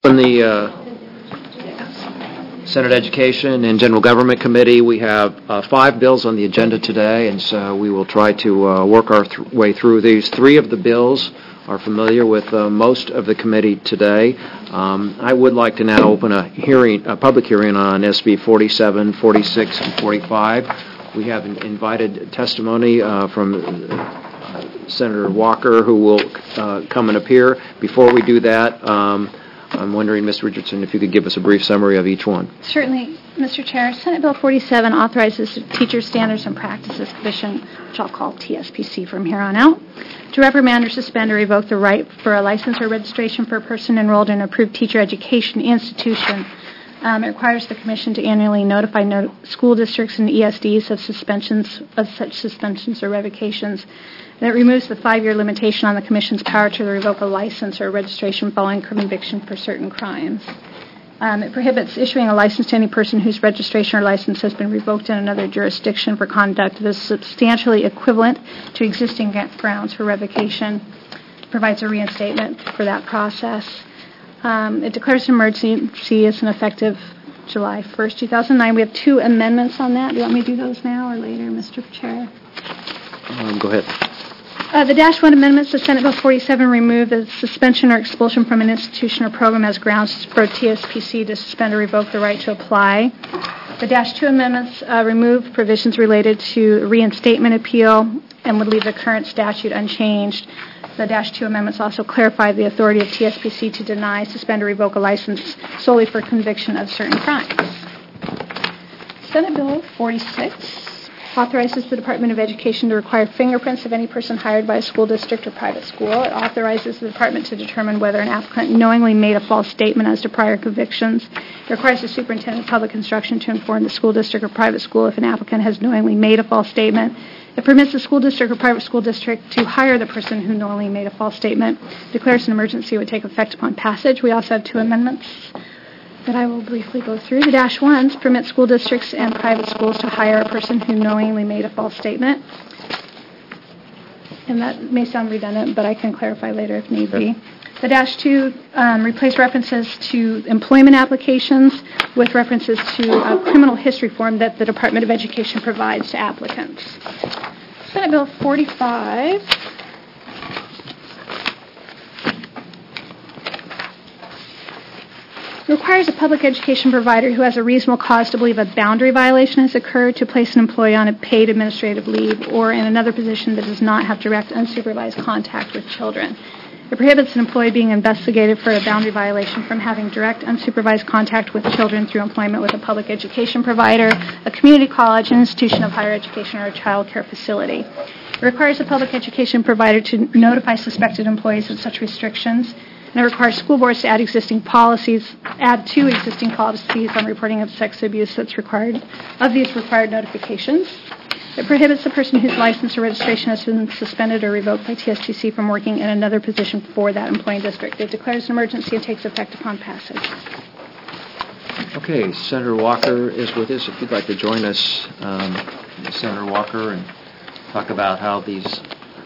In the Senate Education and General Government Committee, we have 5 bills on the agenda today, and so we will try to work our way through these. 3 of the bills are familiar with most of the committee today. I would like to now open a public hearing on SB 47, 46, and 45. We have invited testimony from Senator Walker, who will come and appear. Before we do that, I'm wondering, Ms. Richardson, if you could give us a brief summary of each one. Certainly, Mr. Chair. Senate Bill 47 authorizes the Teacher Standards and Practices Commission, which I'll call TSPC from here on out, to reprimand or suspend or revoke the right for a license or registration for a person enrolled in an approved teacher education institution. It requires the Commission to annually notify school districts and ESDs of such suspensions or revocations. And it removes the 5-year limitation on the Commission's power to revoke a license or registration following conviction for certain crimes. It prohibits issuing a license to any person whose registration or license has been revoked in another jurisdiction for conduct that is substantially equivalent to existing grounds for revocation. It provides a reinstatement for that process. It declares an emergency as an effective July 1st, 2009. We have 2 amendments on that. Do you want me to do those now or later, Mr. Chair? Go ahead. The -1 amendments to Senate Bill 47 remove the suspension or expulsion from an institution or program as grounds for TSPC to suspend or revoke the right to apply. The -2 amendments remove provisions related to reinstatement appeal and would leave the current statute unchanged. The -2 amendments also clarify the authority of TSPC to deny, suspend, or revoke a license solely for conviction of certain crimes. Senate Bill 46 authorizes the Department of Education to require fingerprints of any person hired by a school district or private school. It authorizes the department to determine whether an applicant knowingly made a false statement as to prior convictions. It requires the superintendent of public instruction to inform the school district or private school if an applicant has knowingly made a false statement. It permits the school district or private school district to hire the person who knowingly made a false statement. Declares an emergency would take effect upon passage. We also have 2 amendments that I will briefly go through. The -1s permit school districts and private schools to hire a person who knowingly made a false statement. And that may sound redundant, but I can clarify later if need be. The -2 replace references to employment applications with references to a criminal history form that the Department of Education provides to applicants. Senate Bill 45 requires a public education provider who has a reasonable cause to believe a boundary violation has occurred to place an employee on a paid administrative leave or in another position that does not have direct unsupervised contact with children. It prohibits an employee being investigated for a boundary violation from having direct unsupervised contact with children through employment with a public education provider, a community college, an institution of higher education, or a child care facility. It requires a public education provider to notify suspected employees of such restrictions. And it requires school boards to add to existing policies on reporting of sex abuse that's required of these required notifications. It prohibits the person whose license or registration has been suspended or revoked by TSTC from working in another position for that employing district. It declares an emergency and takes effect upon passage. Okay, Senator Walker is with us. If you'd like to join us, Senator Walker, and talk about how these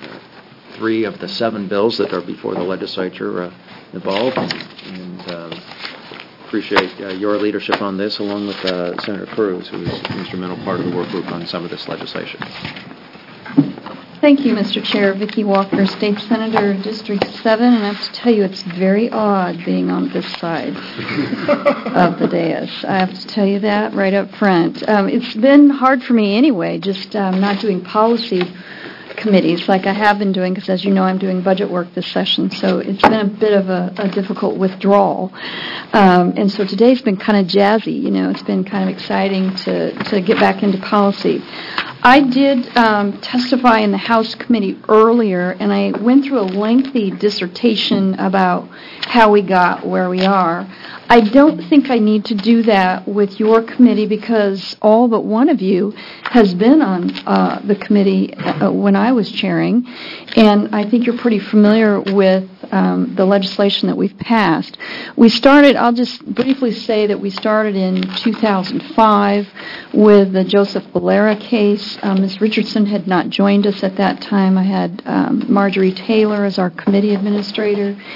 3 of the 7 bills that are before the legislature evolve, and appreciate your leadership on this, along with Senator Cruz, who is an instrumental part of the work group on some of this legislation. Thank you, Mr. Chair. Vicki Walker, State Senator, District 7, and I have to tell you, it's very odd being on this side of the dais. I have to tell you that right up front. It's been hard for me anyway, just not doing policy committees like I have been doing, because as you know, I'm doing budget work this session, so it's been a bit of a difficult withdrawal. And so today's been kind of jazzy, it's been kind of exciting to get back into policy. I did testify in the House committee earlier, and I went through a lengthy dissertation about how we got where we are. I don't think I need to do that with your committee because all but one of you has been on the committee when I was chairing, and I think you're pretty familiar with the legislation that we've passed. I'll just briefly say that we started in 2005 with the Joseph Valera case. Ms. Richardson had not joined us at that time. I had Marjorie Taylor as our committee administrator.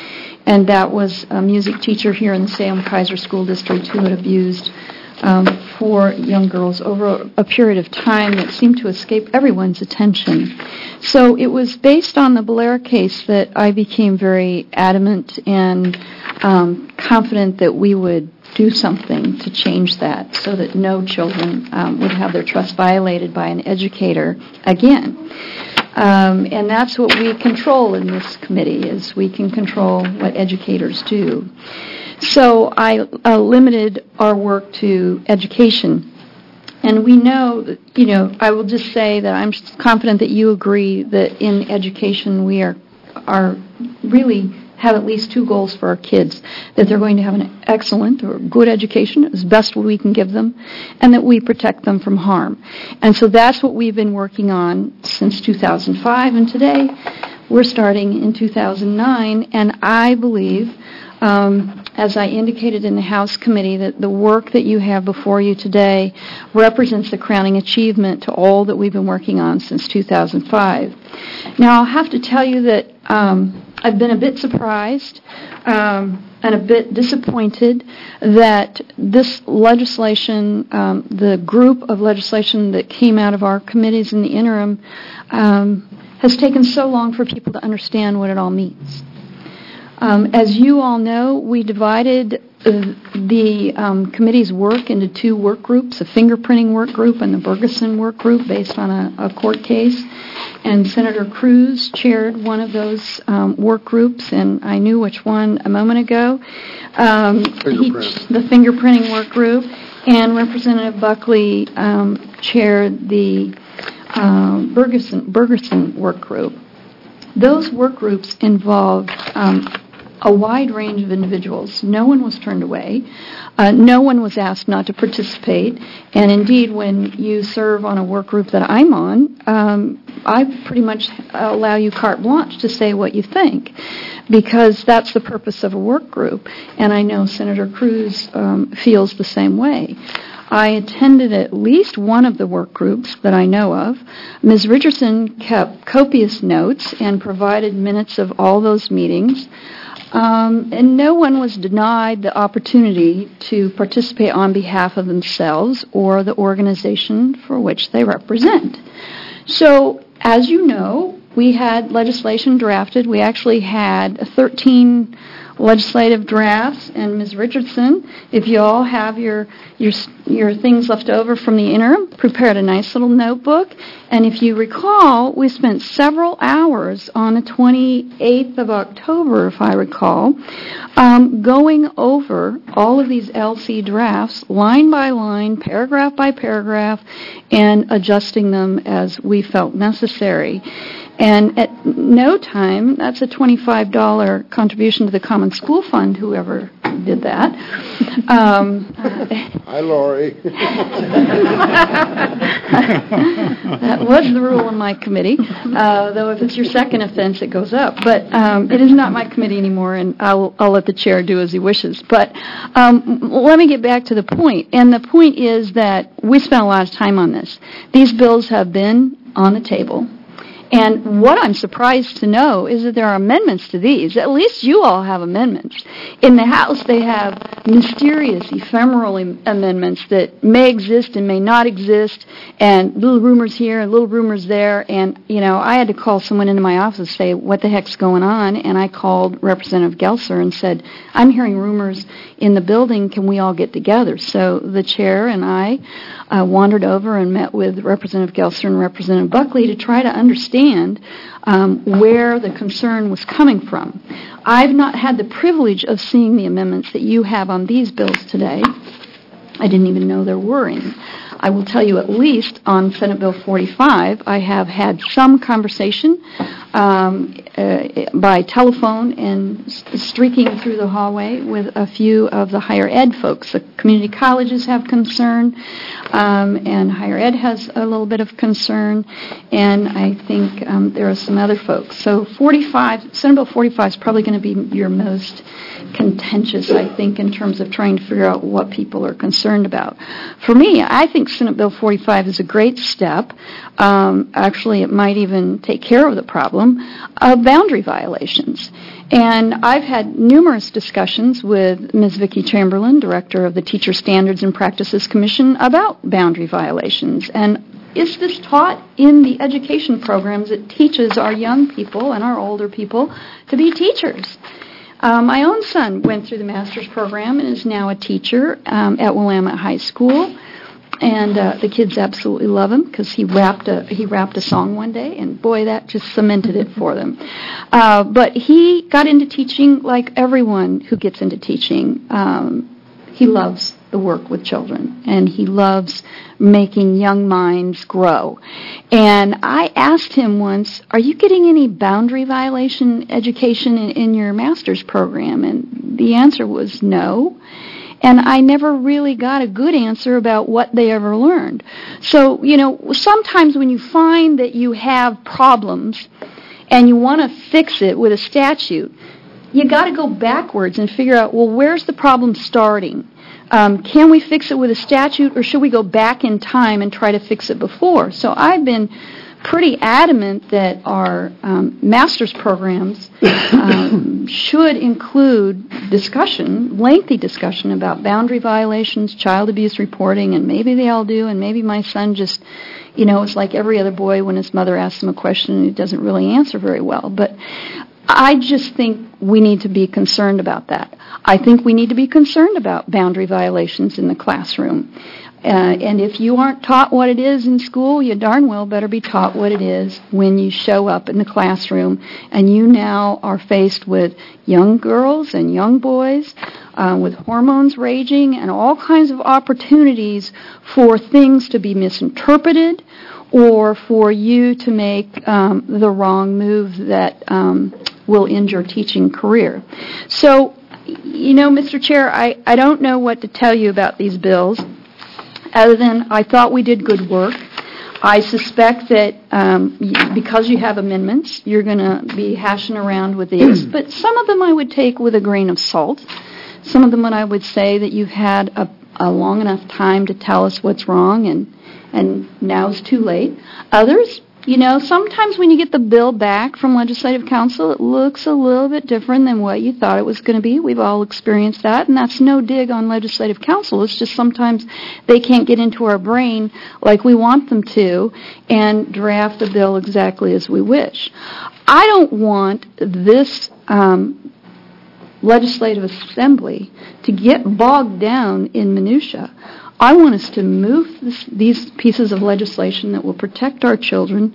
and that was a music teacher here in the Salem-Keizer School District who had abused 4 young girls over a period of time that seemed to escape everyone's attention. So it was based on the Belair case that I became very adamant and confident that we would do something to change that so that no children would have their trust violated by an educator again. And that's what we control in this committee, is we can control what educators do. So I limited our work to education. And we know that, I will just say that I'm confident that you agree that in education we are really have at least 2 goals for our kids, that they're going to have an excellent or good education as best we can give them, and that we protect them from harm. And so that's what we've been working on since 2005, and today we're starting in 2009, and I believe, as I indicated in the House Committee, that the work that you have before you today represents the crowning achievement to all that we've been working on since 2005. Now, I'll have to tell you that I've been a bit surprised and a bit disappointed that this legislation, the group of legislation that came out of our committees in the interim, has taken so long for people to understand what it all means. As you all know, we divided the committee's work into 2 work groups, a fingerprinting work group and the Bergeson work group based on a court case. And Senator Cruz chaired one of those work groups, and I knew which one a moment ago. The fingerprinting work group, and Representative Buckley chaired the Bergeson work group. Those work groups involved a wide range of individuals. No one was turned away. No one was asked not to participate. And indeed, when you serve on a work group that I'm on, I pretty much allow you carte blanche to say what you think, because that's the purpose of a work group. And I know Senator Cruz feels the same way. I attended at least one of the work groups that I know of. Ms. Richardson kept copious notes and provided minutes of all those meetings. And no one was denied the opportunity to participate on behalf of themselves or the organization for which they represent. So, as you know, we had legislation drafted. We actually had 13 legislative drafts, and Ms. Richardson, if you all have your things left over from the interim, prepared a nice little notebook. And if you recall, we spent several hours on the 28th of October, if I recall, going over all of these LC drafts, line by line, paragraph by paragraph, and adjusting them as we felt necessary. And at no time, that's a $25 contribution to the Common School Fund, whoever did that. Hi, Lori. That was the rule in my committee, though if it's your second offense, it goes up. But it is not my committee anymore, and I'll let the chair do as he wishes. But let me get back to the point. And the point is that we spent a lot of time on this. These bills have been on the table. And what I'm surprised to know is that there are amendments to these. At least you all have amendments. In the House, they have mysterious, ephemeral amendments that may exist and may not exist, and little rumors here and little rumors there. And, I had to call someone into my office and say, what the heck's going on? And I called Representative Gelser and said, I'm hearing rumors in the building. Can we all get together? So the chair and I wandered over and met with Representative Gelser and Representative Buckley to try to understand where the concern was coming from. I've not had the privilege of seeing the amendments that you have on these bills today. I didn't even know there were any. I will tell you, at least on Senate Bill 45, I have had some conversation by telephone and streaking through the hallway with a few of the higher ed folks. The community colleges have concern, and higher ed has a little bit of concern, and I think there are some other folks. So Senate Bill 45 is probably going to be your most contentious, I think, in terms of trying to figure out what people are concerned about. For me, I think Senate Bill 45 is a great step. Actually, it might even take care of the problem. boundary violations. And I've had numerous discussions with Ms. Vicki Chamberlain, Director of the Teacher Standards and Practices Commission, about boundary violations. And is this taught in the education programs that teaches our young people and our older people to be teachers? My own son went through the master's program and is now a teacher at Willamette High School. And the kids absolutely love him because he rapped a song one day, and boy, that just cemented it for them. But he got into teaching like everyone who gets into teaching. He loves the work with children, and he loves making young minds grow. And I asked him once, are you getting any boundary violation education in your master's program? And the answer was no. And I never really got a good answer about what they ever learned. So, sometimes when you find that you have problems and you want to fix it with a statute, you got to go backwards and figure out, well, where's the problem starting? Can we fix it with a statute, or should we go back in time and try to fix it before? So I've been pretty adamant that our master's programs should include lengthy discussion about boundary violations, child abuse reporting, and maybe they all do, and maybe my son just, it's like every other boy when his mother asks him a question and he doesn't really answer very well. But I just think we need to be concerned about that. I think we need to be concerned about boundary violations in the classroom. And if you aren't taught what it is in school, you darn well better be taught what it is when you show up in the classroom and you now are faced with young girls and young boys with hormones raging and all kinds of opportunities for things to be misinterpreted or for you to make the wrong move that will end your teaching career. So, Mr. Chair, I don't know what to tell you about these bills, other than I thought we did good work. I suspect that because you have amendments, you're going to be hashing around with these, but some of them I would take with a grain of salt. Some of them I would say that you've had a long enough time to tell us what's wrong, and now it's too late. Others, sometimes when you get the bill back from Legislative Council, it looks a little bit different than what you thought it was going to be. We've all experienced that, and that's no dig on Legislative Council. It's just sometimes they can't get into our brain like we want them to and draft the bill exactly as we wish. I don't want this Legislative Assembly to get bogged down in minutia. I want us to move these pieces of legislation that will protect our children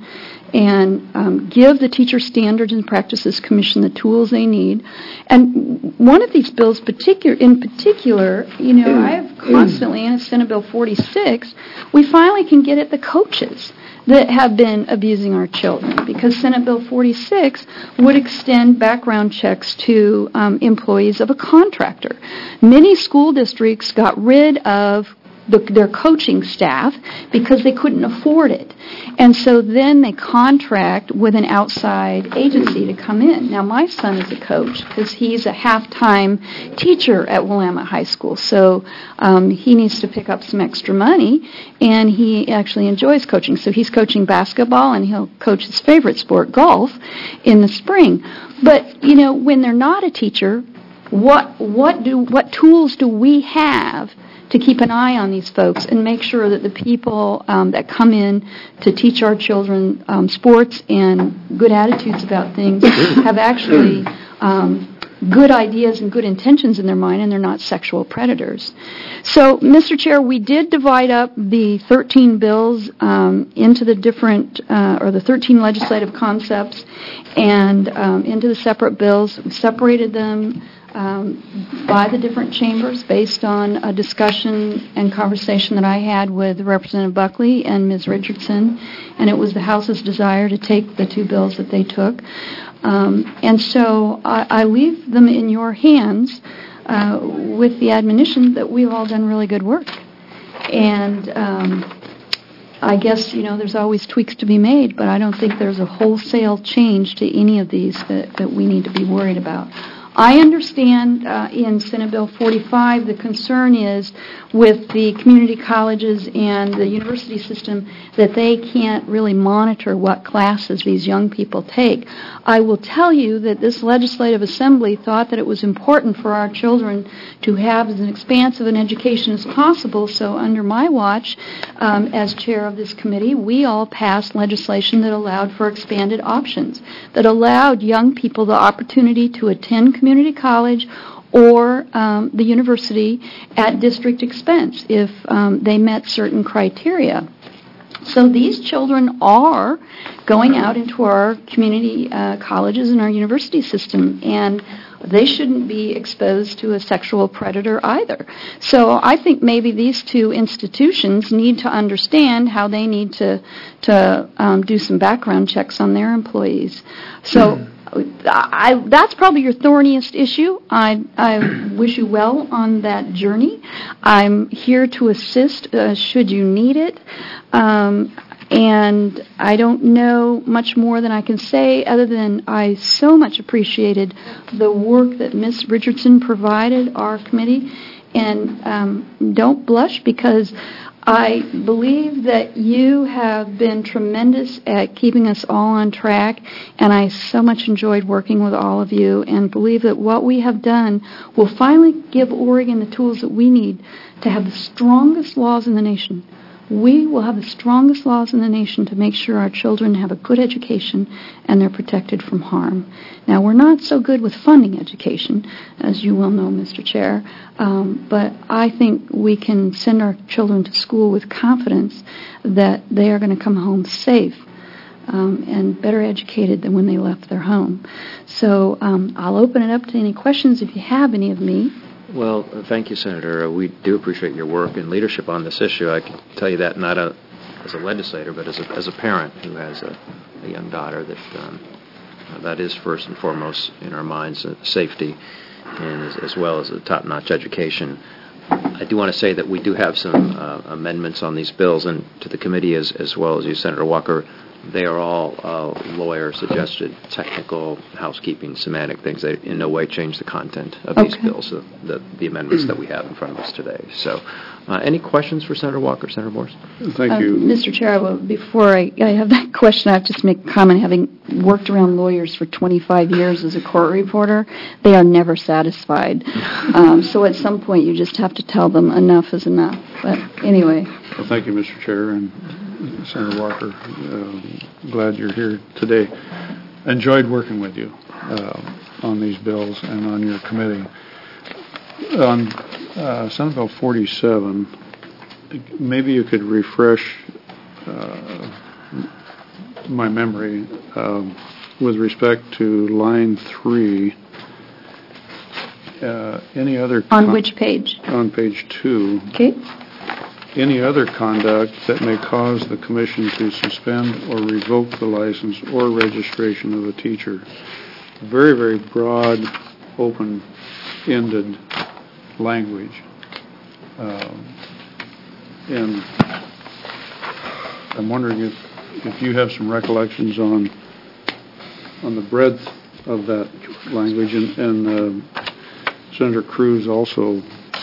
and give the Teacher Standards and Practices Commission the tools they need. And one of these bills in particular, I have constantly, and it's Senate Bill 46, we finally can get at the coaches that have been abusing our children, because Senate Bill 46 would extend background checks to employees of a contractor. Many school districts got rid of their coaching staff because they couldn't afford it. And so then they contract with an outside agency to come in. Now, my son is a coach because he's a half-time teacher at Willamette High School. So he needs to pick up some extra money, and he actually enjoys coaching. So he's coaching basketball, and he'll coach his favorite sport, golf, in the spring. But, when they're not a teacher, what tools do we have to keep an eye on these folks and make sure that the people that come in to teach our children sports and good attitudes about things have actually good ideas and good intentions in their mind, and they're not sexual predators. So, Mr. Chair, we did divide up the 13 bills into the different, or the 13 legislative concepts and into the separate bills. We separated them by the different chambers based on a discussion and conversation that I had with Representative Buckley and Ms. Richardson, and it was the House's desire to take the two bills that they took. And so I leave them in your hands with the admonition that we've all done really good work. And I guess, there's always tweaks to be made, but I don't think there's a wholesale change to any of these that we need to be worried about. I understand in Senate Bill 45 the concern is with the community colleges and the university system that they can't really monitor what classes these young people take. I will tell you that this legislative assembly thought that it was important for our children to have as expansive an education as possible, so under my watch, as chair of this committee, we all passed legislation that allowed for expanded options, that allowed young people the opportunity to attend community college or the university at district expense if they met certain criteria. So these children are going out into our community colleges and our university system, and they shouldn't be exposed to a sexual predator either. So I think maybe these two institutions need to understand how they need to do some background checks on their employees. So that's probably your thorniest issue. I wish you well on that journey. I'm here to assist should you need it. And I don't know much more than I can say other than I so much appreciated the work that Ms. Richardson provided our committee. And don't blush, because I believe that you have been tremendous at keeping us all on track, and I so much enjoyed working with all of you and believe that what we have done will finally give Oregon the tools that we need to have the strongest laws in the nation. We will have the strongest laws in the nation to make sure our children have a good education and they're protected from harm. Now, we're not so good with funding education, as you well know, Mr. Chair, but I think we can send our children to school with confidence that they are going to come home safe and better educated than when they left their home. So I'll open it up to any questions if you have any of me. Well, thank you, Senator. We do appreciate your work and leadership on this issue. I can tell you that not as a legislator, but as a parent who has a young daughter, that is first and foremost in our minds, safety, and as well as a top-notch education. I do want to say that we do have some amendments on these bills, and to the committee as well as you, Senator Walker. They are all lawyer-suggested, technical, housekeeping, semantic things. They in no way change the content of these bills, the amendments that we have in front of us today. So, any questions for Senator Walker, Senator Morse? Thank you. Mr. Chair, before I have that question, I have to just make a comment. Having worked around lawyers for 25 years as a court reporter, they are never satisfied. So at some point, you just have to tell them enough is enough. But anyway. Well, thank you, Mr. Chair, and Senator Walker, glad you're here today. Enjoyed working with you on these bills and on your committee. On Senate Bill 47, maybe you could refresh my memory with respect to line 3. Any other... On which page? On page 2. Okay. Any other conduct that may cause the commission to suspend or revoke the license or registration of a teacher. Very, very broad, open-ended language. And I'm wondering if you have some recollections on the breadth of that language, and Senator Cruz also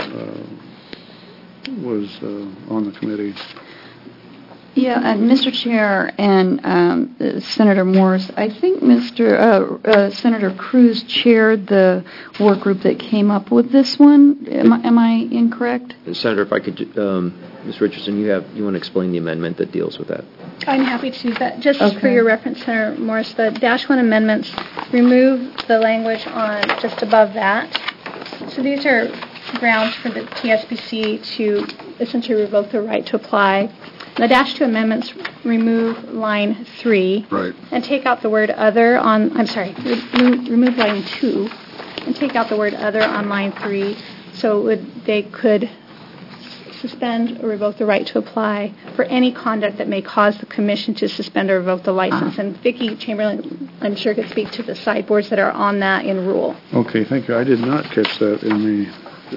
was on the committee. Yeah, Mr. Chair and Senator Morse, I think Senator Cruz chaired the work group that came up with this one. Am I incorrect? Senator, if I could, Ms. Richardson, you want to explain the amendment that deals with that? I'm happy to do that. Just for your reference, Senator Morris, the -1 amendments remove the language on just above that. So these are grounds for the TSPC to essentially revoke the right to apply. The -2 amendments remove line 3 and take out the word other on, remove line 2 and take out the word other on line 3, so they could suspend or revoke the right to apply for any conduct that may cause the commission to suspend or revoke the license. And Vicki Chamberlain, I'm sure, could speak to the sideboards that are on that in rule. Okay, thank you. I did not catch that in the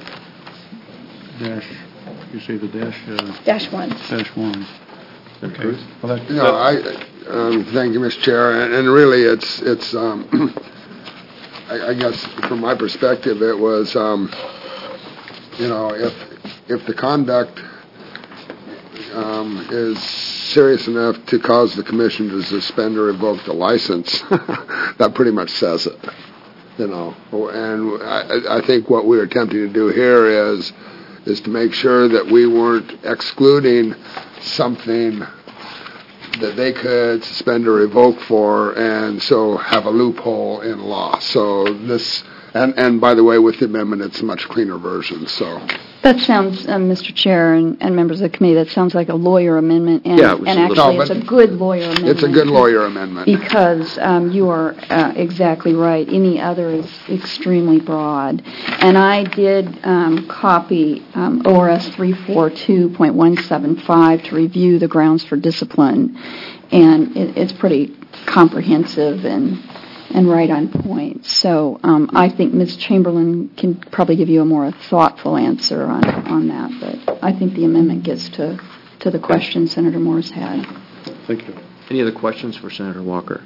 dash. You say the dash? -1. -1. Okay. Well, thank you, Mr. Chair. And really, it's I guess from my perspective, it was, if the conduct is serious enough to cause the commission to suspend or revoke the license, that pretty much says it. And I think what we're attempting to do here is to make sure that we weren't excluding something that they could suspend or revoke for, and so have a loophole in law. So this, and by the way, with the amendment, it's a much cleaner version. So that sounds, Mr. Chair and members of the committee, that sounds like a lawyer amendment, and, Yeah, it was and a actually little- it's a good lawyer amendment. it's a good lawyer amendment. Because you are exactly right. Any other is extremely broad. And I did copy ORS 342.175 to review the grounds for discipline, and it's pretty comprehensive and right on point. So I think Ms. Chamberlain can probably give you a more thoughtful answer on that, but I think the amendment gets to the question Senator Morse had. Thank you. Any other questions for Senator Walker?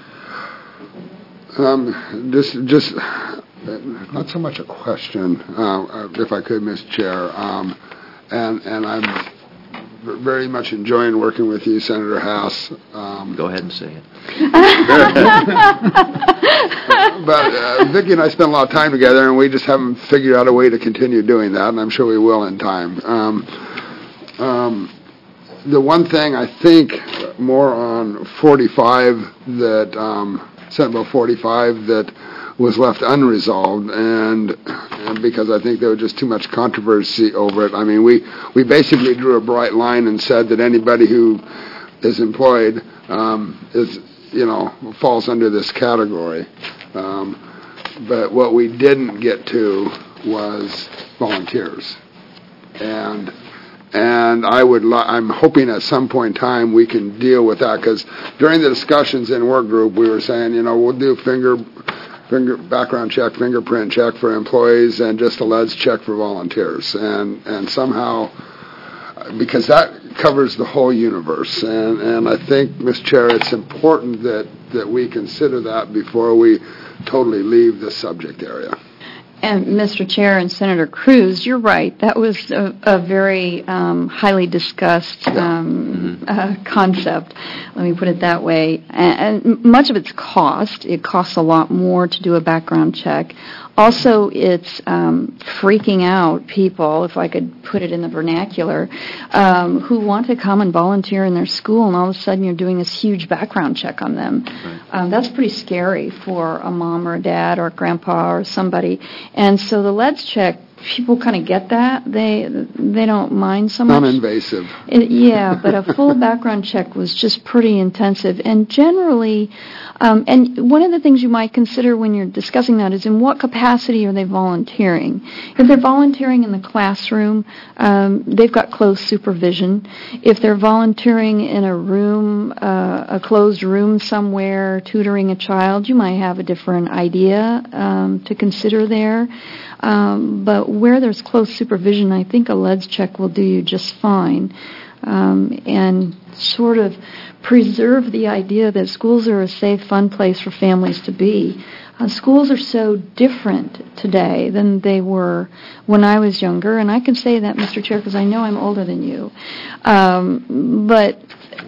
Just not so much a question, if I could, Ms. Chair, and I'm very much enjoying working with you, Senator House. Go ahead and say it. But Vicki and I spend a lot of time together, and we just haven't figured out a way to continue doing that, and I'm sure we will in time. The one thing I think more on 45 that Senate Bill 45 that was left unresolved, and because I think there was just too much controversy over it. I mean, we basically drew a bright line and said that anybody who is employed falls under this category. But what we didn't get to was volunteers, and I'm hoping at some point in time we can deal with that, because during the discussions in work group we were saying, we'll do finger background check, fingerprint check for employees, and just a LEDS check for volunteers, and somehow, because that covers the whole universe, and I think, Ms. Chair, it's important that we consider that before we totally leave the subject area. And Mr. Chair and Senator Cruz, you're right. That was a very highly discussed concept. Let me put it that way. And much of its cost. It costs a lot more to do a background check. Also, it's freaking out people, if I could put it in the vernacular, who want to come and volunteer in their school, and all of a sudden you're doing this huge background check on them. Right. That's pretty scary for a mom or a dad or a grandpa or somebody. And so the LEDS check, people kind of get that. They don't mind so much. Non-invasive. Yeah, but a full background check was just pretty intensive. And generally, and one of the things you might consider when you're discussing that is in what capacity are they volunteering? If they're volunteering in the classroom, they've got close supervision. If they're volunteering in a room, a closed room somewhere, tutoring a child, you might have a different idea to consider there. But where there's close supervision, I think a LEDS check will do you just fine, and sort of preserve the idea that schools are a safe, fun place for families to be. Schools are so different today than they were when I was younger, and I can say that, Mr. Chair, because I know I'm older than you. But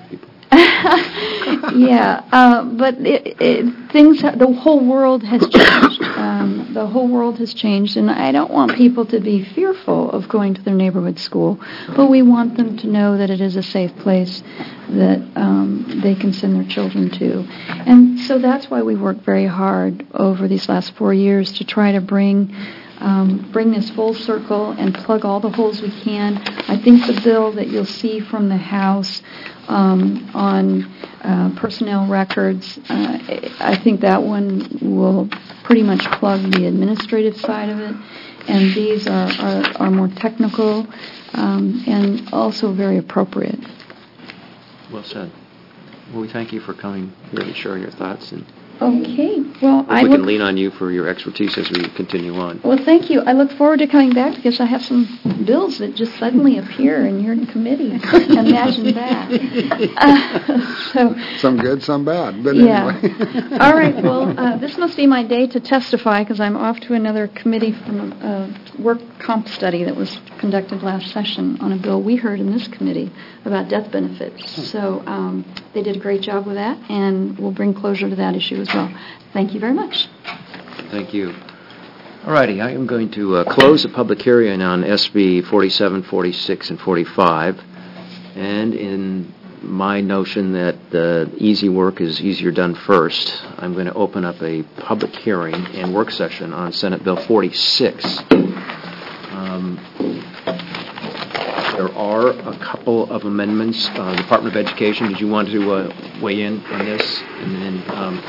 the whole world has changed. The whole world has changed, and I don't want people to be fearful of going to their neighborhood school, but we want them to know that it is a safe place that they can send their children to. And so that's why we worked very hard over these last 4 years to try to bring this full circle and plug all the holes we can. I think the bill that you'll see from the House on personnel records, I think that one will pretty much plug the administrative side of it, and these are more technical and also very appropriate. Well said. Well, we thank you for coming here and sharing your thoughts, and Okay, well, We can lean on you for your expertise as we continue on. Well, thank you. I look forward to coming back because I have some bills that just suddenly appear and you're in committee. Imagine that. Some good, some bad, but yeah. anyway. All right, well, this must be my day to testify because I'm off to another committee from a work comp study that was conducted last session on a bill we heard in this committee about death benefits. So they did a great job with that, and we'll bring closure to that issue as well. Thank you very much. Thank you. All righty, I am going to close the public hearing on SB 47, 46, and 45. And in my notion that easy work is easier done first, I'm going to open up a public hearing and work session on Senate Bill 46. There are a couple of amendments. Department of Education, did you want to weigh in on this? And then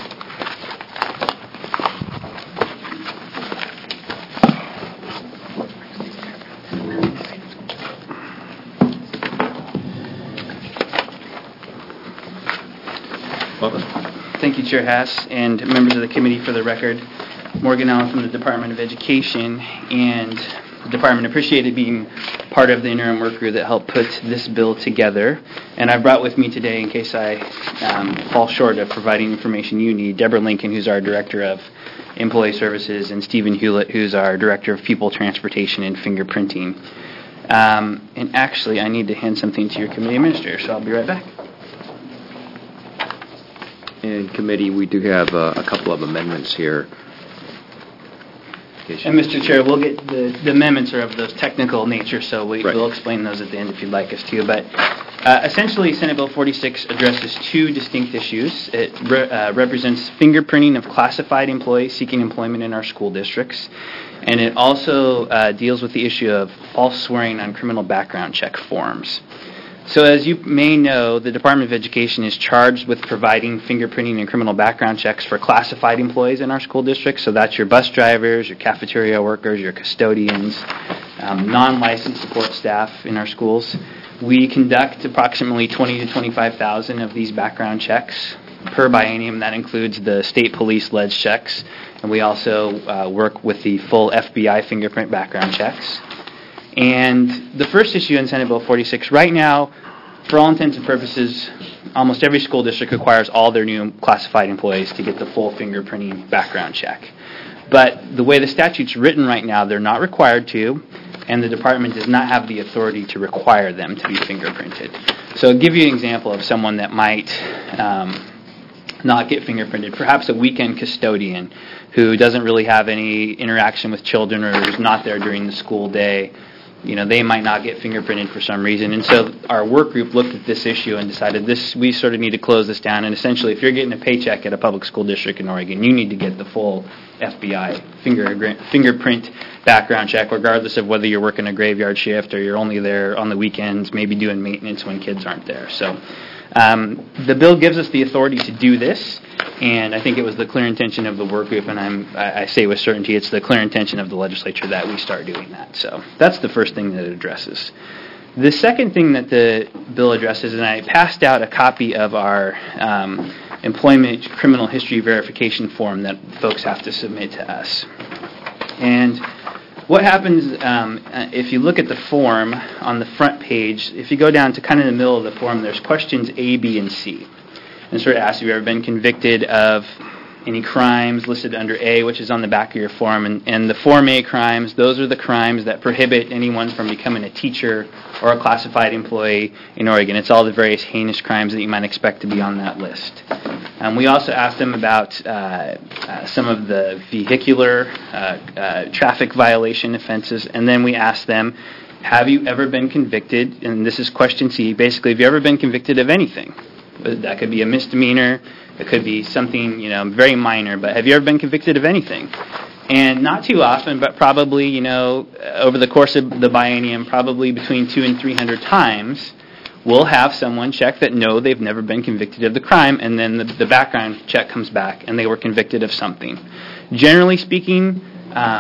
welcome. Thank you, Chair Haas, and members of the committee. For the record, Morgan Allen from the Department of Education, and the department appreciated being part of the interim work group that helped put this bill together. And I brought with me today, in case I fall short of providing information you need, Deborah Lincoln, who's our Director of Employee Services, and Stephen Hewlett, who's our Director of People Transportation and Fingerprinting. And actually, I need to hand something to your committee administrator, so I'll be right back. in committee, we do have a couple of amendments here. And Mr. Chair, we'll get the amendments are of those technical nature, so we'll explain those at the end if you'd like us to. But essentially, Senate Bill 46 addresses two distinct issues. It represents fingerprinting of classified employees seeking employment in our school districts, and it also deals with the issue of false swearing on criminal background check forms. So as you may know, the Department of Education is charged with providing fingerprinting and criminal background checks for classified employees in our school districts. So that's your bus drivers, your cafeteria workers, your custodians, non-licensed support staff in our schools. We conduct approximately 20 to 25,000 of these background checks per biennium. That includes the state police-led checks. And we also work with the full FBI fingerprint background checks. And the first issue in Senate Bill 46, right now, for all intents and purposes, almost every school district requires all their new classified employees to get the full fingerprinting background check. But the way the statute's written right now, they're not required to, and the department does not have the authority to require them to be fingerprinted. So I'll give you an example of someone that might not get fingerprinted. Perhaps a weekend custodian who doesn't really have any interaction with children or is not there during the school day. You know, they might not get fingerprinted for some reason. And so our work group looked at this issue and decided we sort of need to close this down. And essentially, if you're getting a paycheck at a public school district in Oregon, you need to get the full FBI fingerprint background check, regardless of whether you're working a graveyard shift or you're only there on the weekends, maybe doing maintenance when kids aren't there. So the bill gives us the authority to do this, and I think it was the clear intention of the work group, and I say with certainty it's the clear intention of the legislature that we start doing that. So that's the first thing that it addresses. The second thing that the bill addresses, and I passed out a copy of our employment criminal history verification form that folks have to submit to us. And what happens if you look at the form on the front page, if you go down to kind of the middle of the form, there's questions A, B, and C. And sort of asks, have you ever been convicted of any crimes listed under A, which is on the back of your form. And the Form A crimes, those are the crimes that prohibit anyone from becoming a teacher or a classified employee in Oregon. It's all the various heinous crimes that you might expect to be on that list. We also asked them about some of the vehicular traffic violation offenses, and then we asked them, have you ever been convicted, and this is question C, basically, have you ever been convicted of anything? That could be a misdemeanor, it could be something, very minor, but have you ever been convicted of anything? And not too often, but probably, over the course of the biennium, probably between 200 and 300 times, we'll have someone check that no, they've never been convicted of the crime, and then the background check comes back, and they were convicted of something. Generally speaking,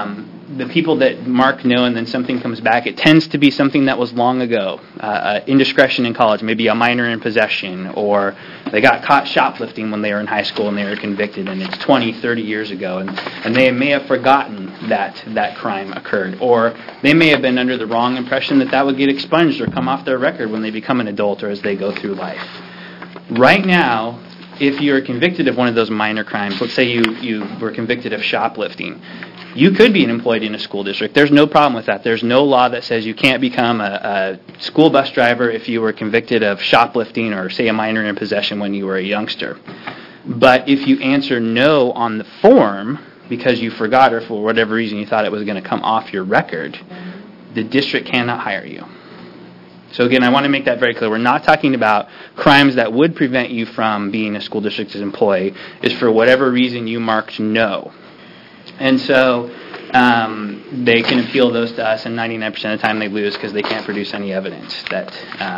the people that mark no and then something comes back, it tends to be something that was long ago. Indiscretion in college, maybe a minor in possession, or they got caught shoplifting when they were in high school and they were convicted, and it's 20, 30 years ago, and they may have forgotten that crime occurred. Or they may have been under the wrong impression that would get expunged or come off their record when they become an adult or as they go through life. Right now, if you're convicted of one of those minor crimes, let's say you were convicted of shoplifting, you could be employed in a school district. There's no problem with that. There's no law that says you can't become a school bus driver if you were convicted of shoplifting or, say, a minor in possession when you were a youngster. But if you answer no on the form because you forgot or for whatever reason you thought it was going to come off your record, the district cannot hire you. So again, I want to make that very clear. We're not talking about crimes that would prevent you from being a school district's employee. It's for whatever reason you marked no. And so they can appeal those to us, and 99% of the time they lose because they can't produce any evidence that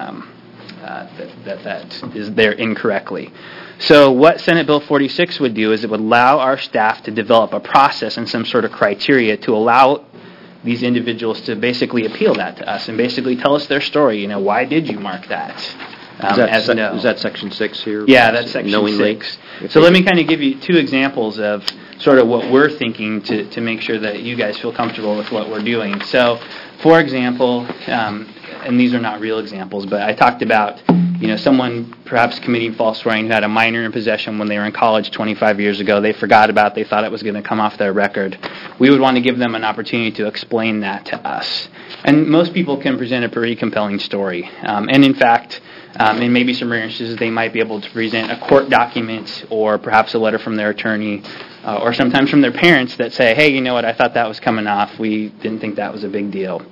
is there incorrectly. So what Senate Bill 46 would do is it would allow our staff to develop a process and some sort of criteria to allow these individuals to basically appeal that to us and basically tell us their story. Why did you mark that? As no. Is that Section 6 here? Yeah, that's Section Knowingly. 6. So let me kind of give you two examples of sort of what we're thinking to make sure that you guys feel comfortable with what we're doing. So, for example, and these are not real examples, but I talked about someone perhaps committing false swearing who had a minor in possession when they were in college 25 years ago. They forgot about it. They thought it was going to come off their record. We would want to give them an opportunity to explain that to us. And most people can present a pretty compelling story. And in fact, in maybe some rare instances, they might be able to present a court document or perhaps a letter from their attorney or sometimes from their parents that say, hey, you know what, I thought that was coming off. We didn't think that was a big deal.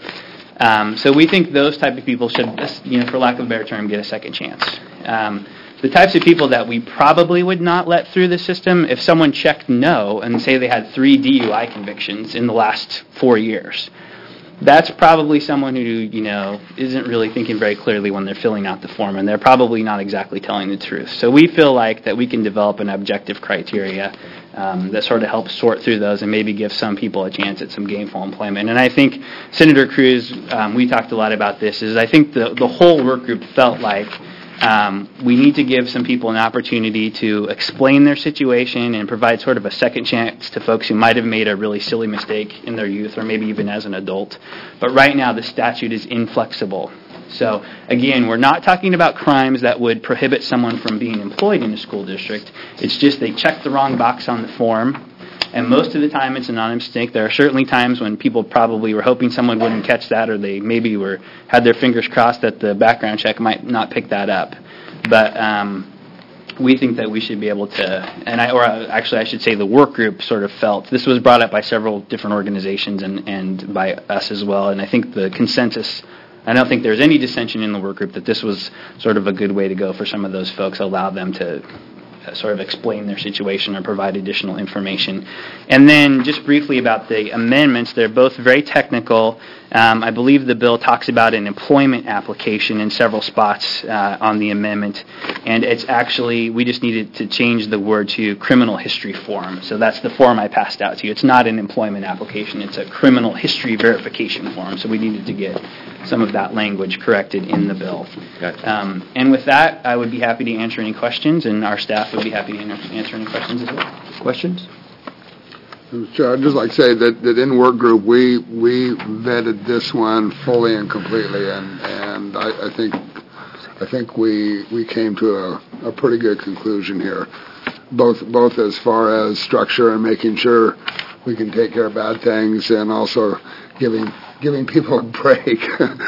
So we think those type of people should, for lack of a better term, get a second chance. The types of people that we probably would not let through the system, if someone checked no and say they had 3 DUI convictions in the last 4 years, that's probably someone who, isn't really thinking very clearly when they're filling out the form, and they're probably not exactly telling the truth. So we feel like that we can develop an objective criteria that sort of helps sort through those and maybe give some people a chance at some gainful employment. And I think Senator Cruz, we talked a lot about this, is I think the whole work group felt like we need to give some people an opportunity to explain their situation and provide sort of a second chance to folks who might have made a really silly mistake in their youth or maybe even as an adult. But right now the statute is inflexible. So again, we're not talking about crimes that would prohibit someone from being employed in a school district. It's just they checked the wrong box on the form. And most of the time it's an honest mistake. There are certainly times when people probably were hoping someone wouldn't catch that, or they maybe had their fingers crossed that the background check might not pick that up. But we think that we should be able to, I should say the work group sort of felt, this was brought up by several different organizations and by us as well, and I think the consensus, I don't think there's any dissension in the work group that this was sort of a good way to go for some of those folks, allow them to sort of explain their situation or provide additional information. And then just briefly about the amendments, they're both very technical. I believe the bill talks about an employment application in several spots on the amendment, and it's actually, we just needed to change the word to criminal history form. So that's the form I passed out to you. It's not an employment application, it's a criminal history verification form, so we needed to get some of that language corrected in the bill. And with that, I would be happy to answer any questions, and our staff would be happy to answer any questions as well. Questions? Sure, I'd just like to say that in work group we vetted this one fully and completely, and I think we came to a pretty good conclusion here, both as far as structure and making sure we can take care of bad things, and also giving people a break.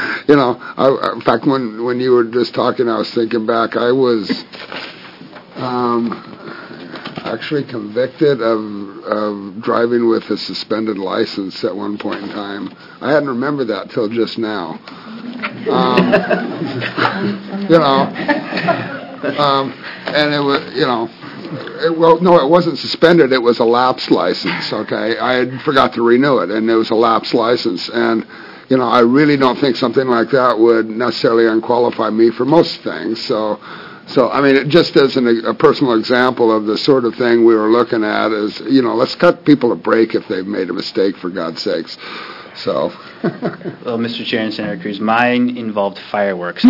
In fact, when you were just talking, I was thinking back. I was actually convicted of driving with a suspended license at one point in time. I hadn't remembered that till just now. And it was, it wasn't suspended. It was a lapsed license. Okay, I had forgot to renew it, and it was a lapsed license. And I really don't think something like that would necessarily unqualify me for most things. So So, I mean, just as a personal example of the sort of thing we were looking at is, let's cut people a break if they've made a mistake, for God's sakes. So. Well, Mr. Chair and Senator Cruz, mine involved fireworks.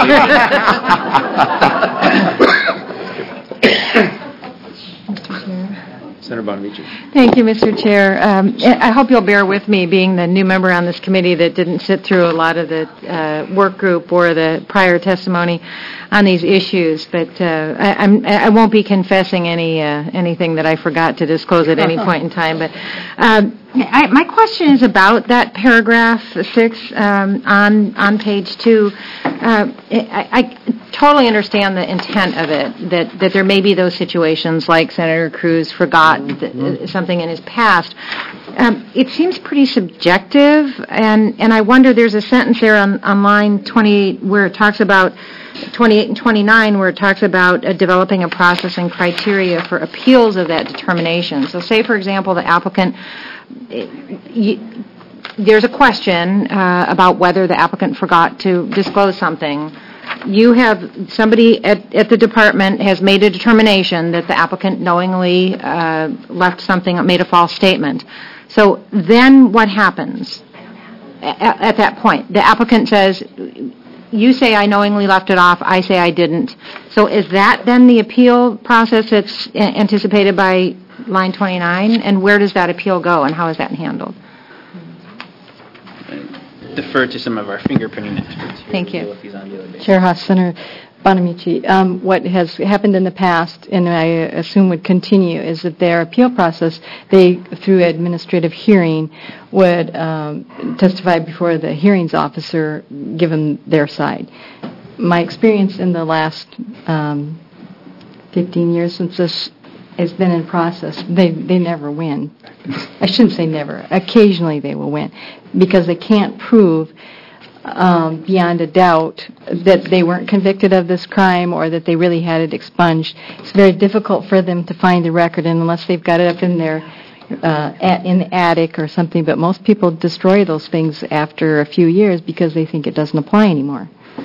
Senator Bonamici. Thank you, Mr. Chair. I hope you'll bear with me, being the new member on this committee that didn't sit through a lot of the work group or the prior testimony on these issues. But I won't be confessing anything that I forgot to disclose at any point in time. But my question is about that paragraph 6 on page 2. I totally understand the intent of it, that there may be those situations like Senator Cruz forgot something in his past. It seems pretty subjective, and I wonder, there's a sentence there on line 28 where it talks about 28 and 29 where it talks about developing a process and criteria for appeals of that determination. So say, for example, the applicant, there's a question about whether the applicant forgot to disclose something. You have somebody at the department has made a determination that the applicant knowingly left something, made a false statement. So then what happens at that point? The applicant says, you say I knowingly left it off, I say I didn't. So is that then the appeal process that's anticipated by line 29? And where does that appeal go, and how is that handled? Defer to some of our fingerprinting experts here. Thank you. Deal with these on a daily basis. Chair Haas, Senator Bonamici, what has happened in the past, and I assume would continue, is that their appeal process, they, through administrative hearing, would testify before the hearings officer, give them their side. My experience in the last 15 years since this has been in process, they never win. I shouldn't say never. Occasionally they will win, because they can't prove beyond a doubt that they weren't convicted of this crime or that they really had it expunged. It's very difficult for them to find the record, and unless they've got it up in their in the attic or something. But most people destroy those things after a few years because they think it doesn't apply anymore.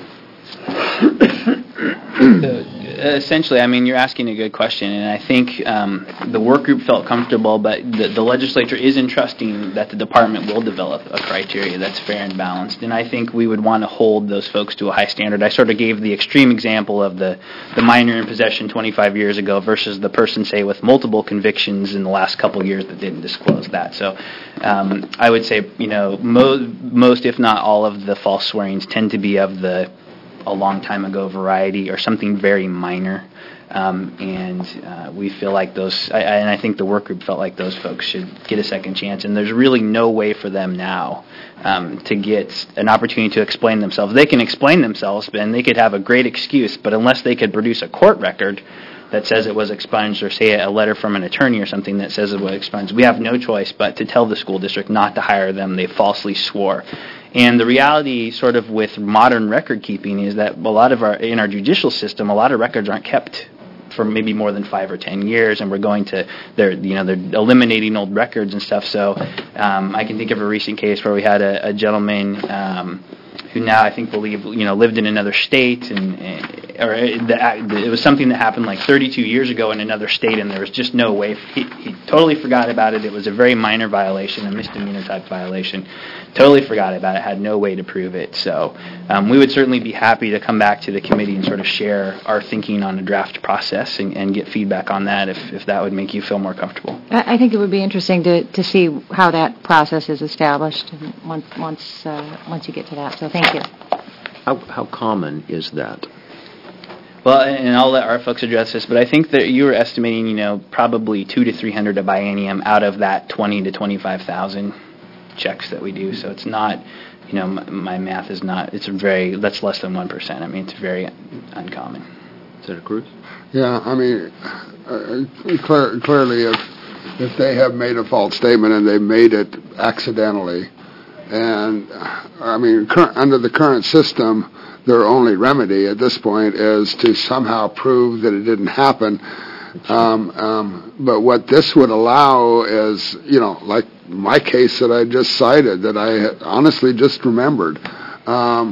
Essentially, I mean, you're asking a good question, and I think the work group felt comfortable, but the legislature is entrusting that the department will develop a criteria that's fair and balanced, and I think we would want to hold those folks to a high standard. I sort of gave the extreme example of the minor in possession 25 years ago versus the person, say, with multiple convictions in the last couple of years that didn't disclose that. So I would say, most, if not all, of the false swearings tend to be of a long time ago variety or something very minor, and we feel like those, and I think the work group felt like those folks should get a second chance, and there's really no way for them now to get an opportunity to explain themselves. They can explain themselves, and they could have a great excuse, but unless they could produce a court record that says it was expunged, or say a letter from an attorney or something that says it was expunged, we have no choice but to tell the school district not to hire them. They falsely swore. And the reality, sort of, with modern record keeping is that in our judicial system, a lot of records aren't kept for maybe more than 5 or 10 years, and they're eliminating old records and stuff. So I can think of a recent case where we had a gentleman who now I think lived in another state, it was something that happened like 32 years ago in another state, and there was just no way. He totally forgot about it. It was a very minor violation, a misdemeanor type violation. Totally forgot about it, had no way to prove it. So we would certainly be happy to come back to the committee and sort of share our thinking on a draft process and get feedback on that if that would make you feel more comfortable. I think it would be interesting to see how that process is established once you get to that. So thank you. How common is that? Well, and I'll let our folks address this, but I think that you were estimating, probably 200 to 300 a biennium out of that 20 to 25,000 checks that we do. So it's not, my math is not. That's less than 1%. I mean, it's very uncommon. Senator Cruz? Yeah, I mean, clearly, if they have made a false statement and they made it accidentally, and I mean, under the current system, their only remedy at this point is to somehow prove that it didn't happen. But what this would allow is, like my case that I just cited, that I honestly just remembered,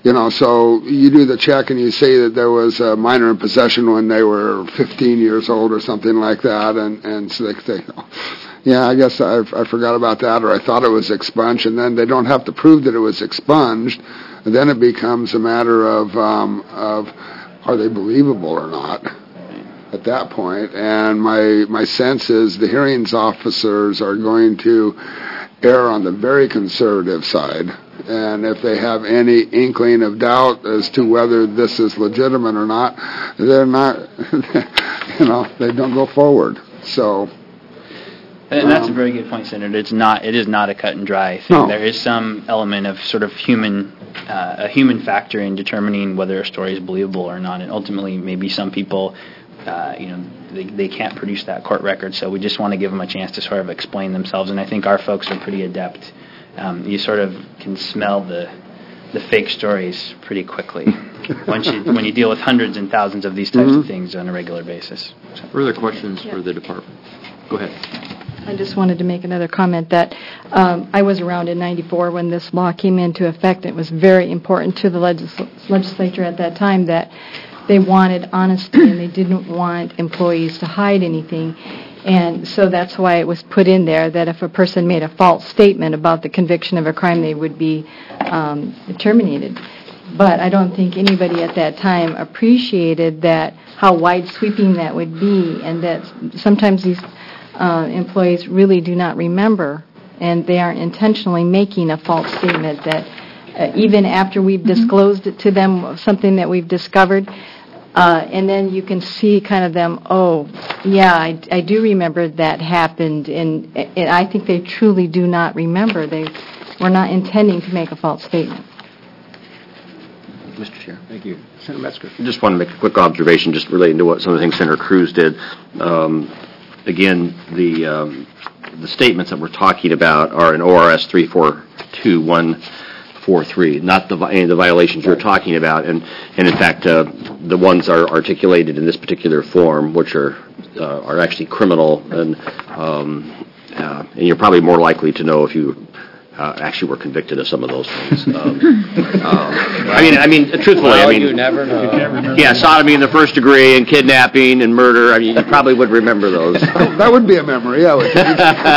So you do the check and you say that there was a minor in possession when they were 15 years old or something like that, and so they say, yeah, I guess I forgot about that, or I thought it was expunged, and then they don't have to prove that it was expunged, and then it becomes a matter of are they believable or not at that point. And my sense is the hearings officers are going to err on the very conservative side. And if they have any inkling of doubt as to whether this is legitimate or not, they're not, they don't go forward. So. And that's a very good point, Senator. It is not a cut and dry thing. No. There is some element of sort of a human factor in determining whether a story is believable or not. And ultimately, maybe some people, they can't produce that court record. So we just want to give them a chance to sort of explain themselves. And I think our folks are pretty adept. You sort of can smell the fake stories pretty quickly when you deal with hundreds and thousands of these types of things on a regular basis. Further questions for the department? Go ahead. I just wanted to make another comment that I was around in '94 when this law came into effect. It was very important to the legislature at that time that they wanted honesty and they didn't want employees to hide anything. And so that's why it was put in there that if a person made a false statement about the conviction of a crime, they would be terminated. But I don't think anybody at that time appreciated that how wide-sweeping that would be, and that sometimes these employees really do not remember, and they aren't intentionally making a false statement that even after we've disclosed it to them, something that we've discovered, and then you can see kind of them, oh, yeah, I do remember that happened, and I think they truly do not remember. They were not intending to make a false statement. Mr. Chair. Thank you. Senator Metzger. I just want to make a quick observation just relating to what some of the things Senator Cruz did. Again, the statements that we're talking about are in ORS 342.143, not any of the violations you're talking about. And in fact, the ones are articulated in this particular form, which are actually criminal, and you're probably more likely to know if you actually were convicted of some of those things. I mean, truthfully, You never know. yeah, sodomy in the first degree and kidnapping and murder. I mean, you probably would remember those. That would be a memory, I would think.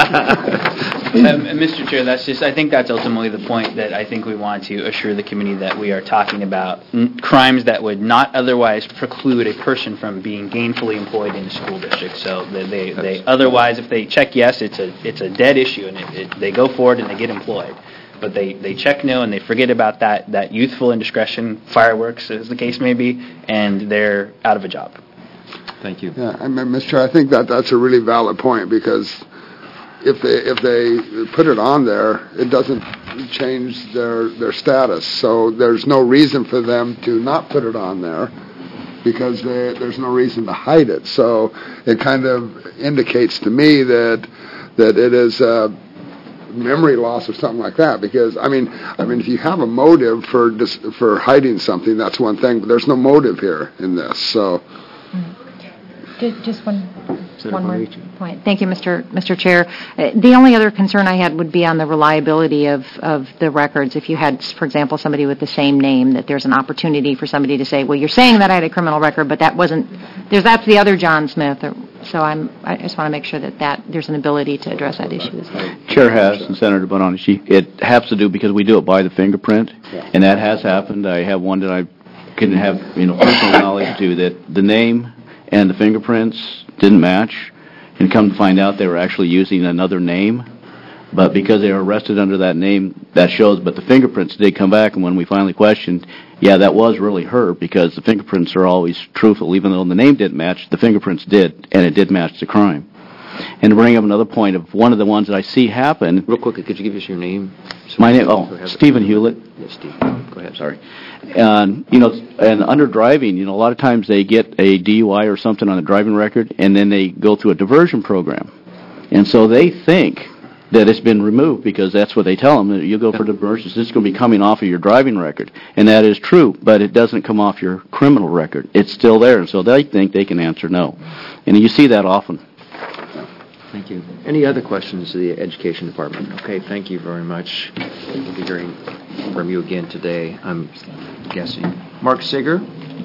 Mr. Chair, I think that's ultimately the point that I think we want to assure the committee that we are talking about crimes that would not otherwise preclude a person from being gainfully employed in a school district. So they otherwise, if they check yes, it's a dead issue, and they go forward and they get employed. But they check no and they forget about that youthful indiscretion, fireworks as the case may be, and they're out of a job. Thank you. Yeah, Mr. Chair, I think that's a really valid point, because if they put it on there, it doesn't change their status. So there's no reason for them to not put it on there, because there's no reason to hide it. So it kind of indicates to me that it is memory loss or something like that. Because I mean, if you have a motive for hiding something, that's one thing. But there's no motive here in this. So. Just one more point. Thank you, Mr. Chair. The only other concern I had would be on the reliability of the records. If you had, for example, somebody with the same name, that there's an opportunity for somebody to say, well, you're saying that I had a criminal record, but that's the other John Smith. So I just want to make sure that there's an ability to address that issue as well. Chair has, and Senator Bonaci, it has to do because we do it by the fingerprint, and that has happened. I have one that I can have personal knowledge to, that the name and the fingerprints didn't match, and come to find out they were actually using another name. But because they were arrested under that name, that shows. But the fingerprints did come back, and when we finally questioned, yeah, that was really her, because the fingerprints are always truthful. Even though the name didn't match, the fingerprints did, and it did match the crime. And to bring up another point of one of the ones that I see happen... Real quickly, could you give us your name? My name, Stephen Hewlett. Yes, Steve. Go ahead. Sorry. And, and under driving, a lot of times they get a DUI or something on a driving record, and then they go through a diversion program. And so they think that it's been removed, because that's what they tell them. You go for diversions, this is going to be coming off of your driving record. And that is true, but it doesn't come off your criminal record. It's still there, and so they think they can answer no. And you see that often. Thank you. Any other questions to the Education Department? Okay, thank you very much. We'll be hearing from you again today. I'm guessing. Mark Siegel.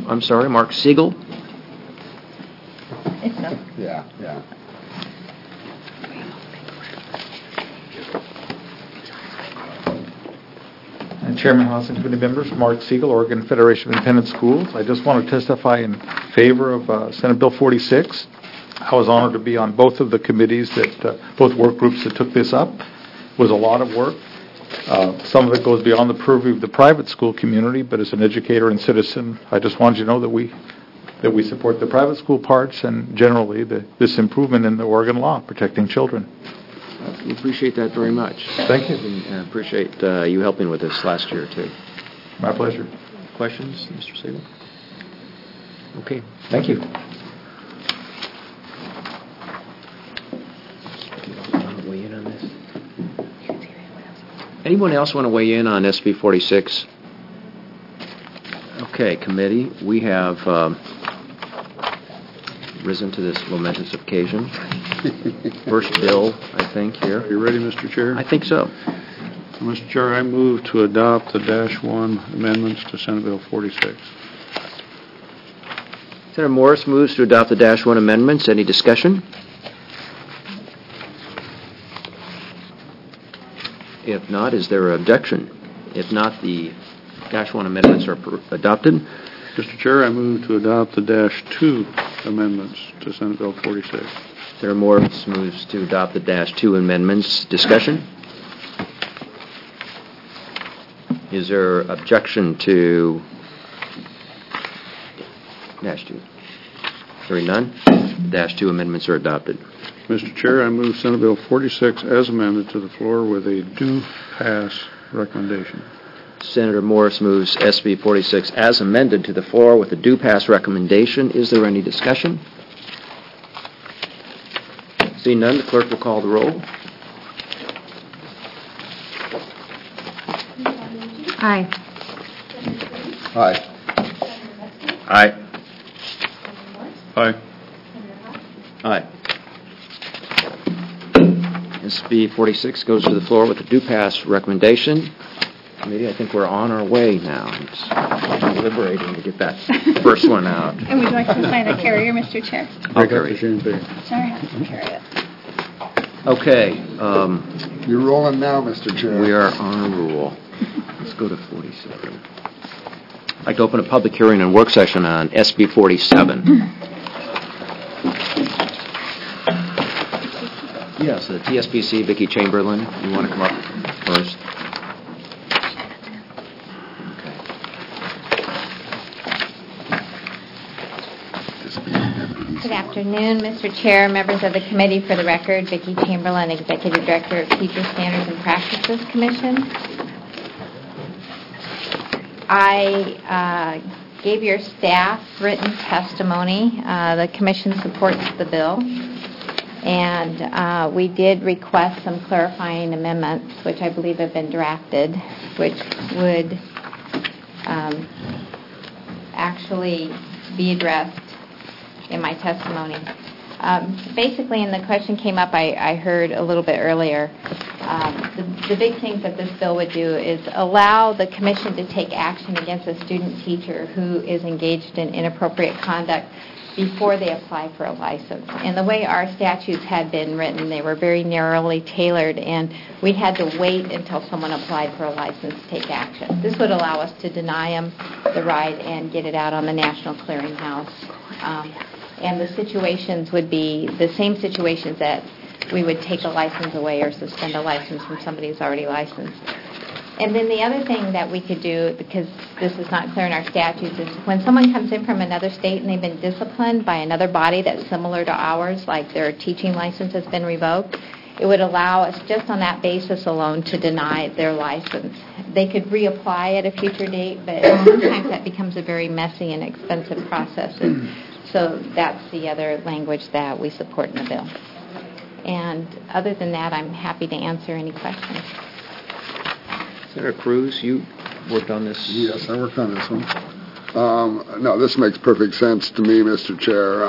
Yeah, yeah. Chairman House and committee members, Mark Siegel, Oregon Federation of Independent Schools. I just want to testify in favor of Senate Bill 46. I was honored to be on both of the committees both work groups that took this up. It was a lot of work. Some of it goes beyond the purview of the private school community, but as an educator and citizen, I just wanted you to know that we support the private school parts and generally this improvement in the Oregon law protecting children. We appreciate that very much. Thank you. And appreciate you helping with this last year, too. My pleasure. Questions, Mr. Siegel? Okay, thank you. Weigh in on this? Anyone else want to weigh in on SB 46? Okay, committee, we have risen to this momentous occasion. First bill, I think, here. Are you ready, Mr. Chair? I think so. Mr. Chair, I move to adopt the -1 amendments to Senate Bill 46. Senator Morris moves to adopt the -1 amendments. Any discussion? If not, is there an objection? If not, the -1 amendments are adopted. Mr. Chair, I move to adopt the -2 amendments to Senate Bill 46. Senator Morris moves to adopt the -2 amendments. Discussion? Is there objection to -2? Hearing none, -2 amendments are adopted. Mr. Chair, I move Senate Bill 46 as amended to the floor with a do pass recommendation. Senator Morris moves SB 46 as amended to the floor with a do pass recommendation. Is there any discussion? Seeing none, the clerk will call the roll. Aye. Aye. Aye. Aye. Aye. SB 46 goes to the floor with a do pass recommendation. Committee, I think we're on our way now. It's liberating to get that first one out. And would you like to sign the carrier, Mr. Chair? I'll carry it. Sorry, I'll carry it. Okay, You're rolling now, Mr. Chair. we are on a roll. Let's go to 47. I'd like to open a public hearing and work session on SB 47. Yes, the TSPC, Vicki Chamberlain, you want to come up first? Good afternoon, Mr. Chair, members of the committee. For the record, Vicki Chamberlain, Executive Director of Teacher Standards and Practices Commission. I gave your staff written testimony. The commission supports the bill, and we did request some clarifying amendments, which I believe have been drafted, which would actually be addressed in my testimony. Basically, and the question came up, I heard a little bit earlier, the big things that this bill would do is allow the commission to take action against a student teacher who is engaged in inappropriate conduct before they apply for a license. And the way our statutes had been written, they were very narrowly tailored, and we had to wait until someone applied for a license to take action. This would allow us to deny them the right and get it out on the National Clearinghouse. And the situations would be the same situations that we would take a license away or suspend a license from somebody who's already licensed. And then the other thing that we could do, because this is not clear in our statutes, is when someone comes in from another state and they've been disciplined by another body that's similar to ours, like their teaching license has been revoked, it would allow us just on that basis alone to deny their license. They could reapply at a future date, but sometimes that becomes a very messy and expensive process. And so that's the other language that we support in the bill. And other than that, I'm happy to answer any questions. Senator Cruz, you worked on this? Yes, I worked on this one. No, this makes perfect sense to me, Mr. Chair.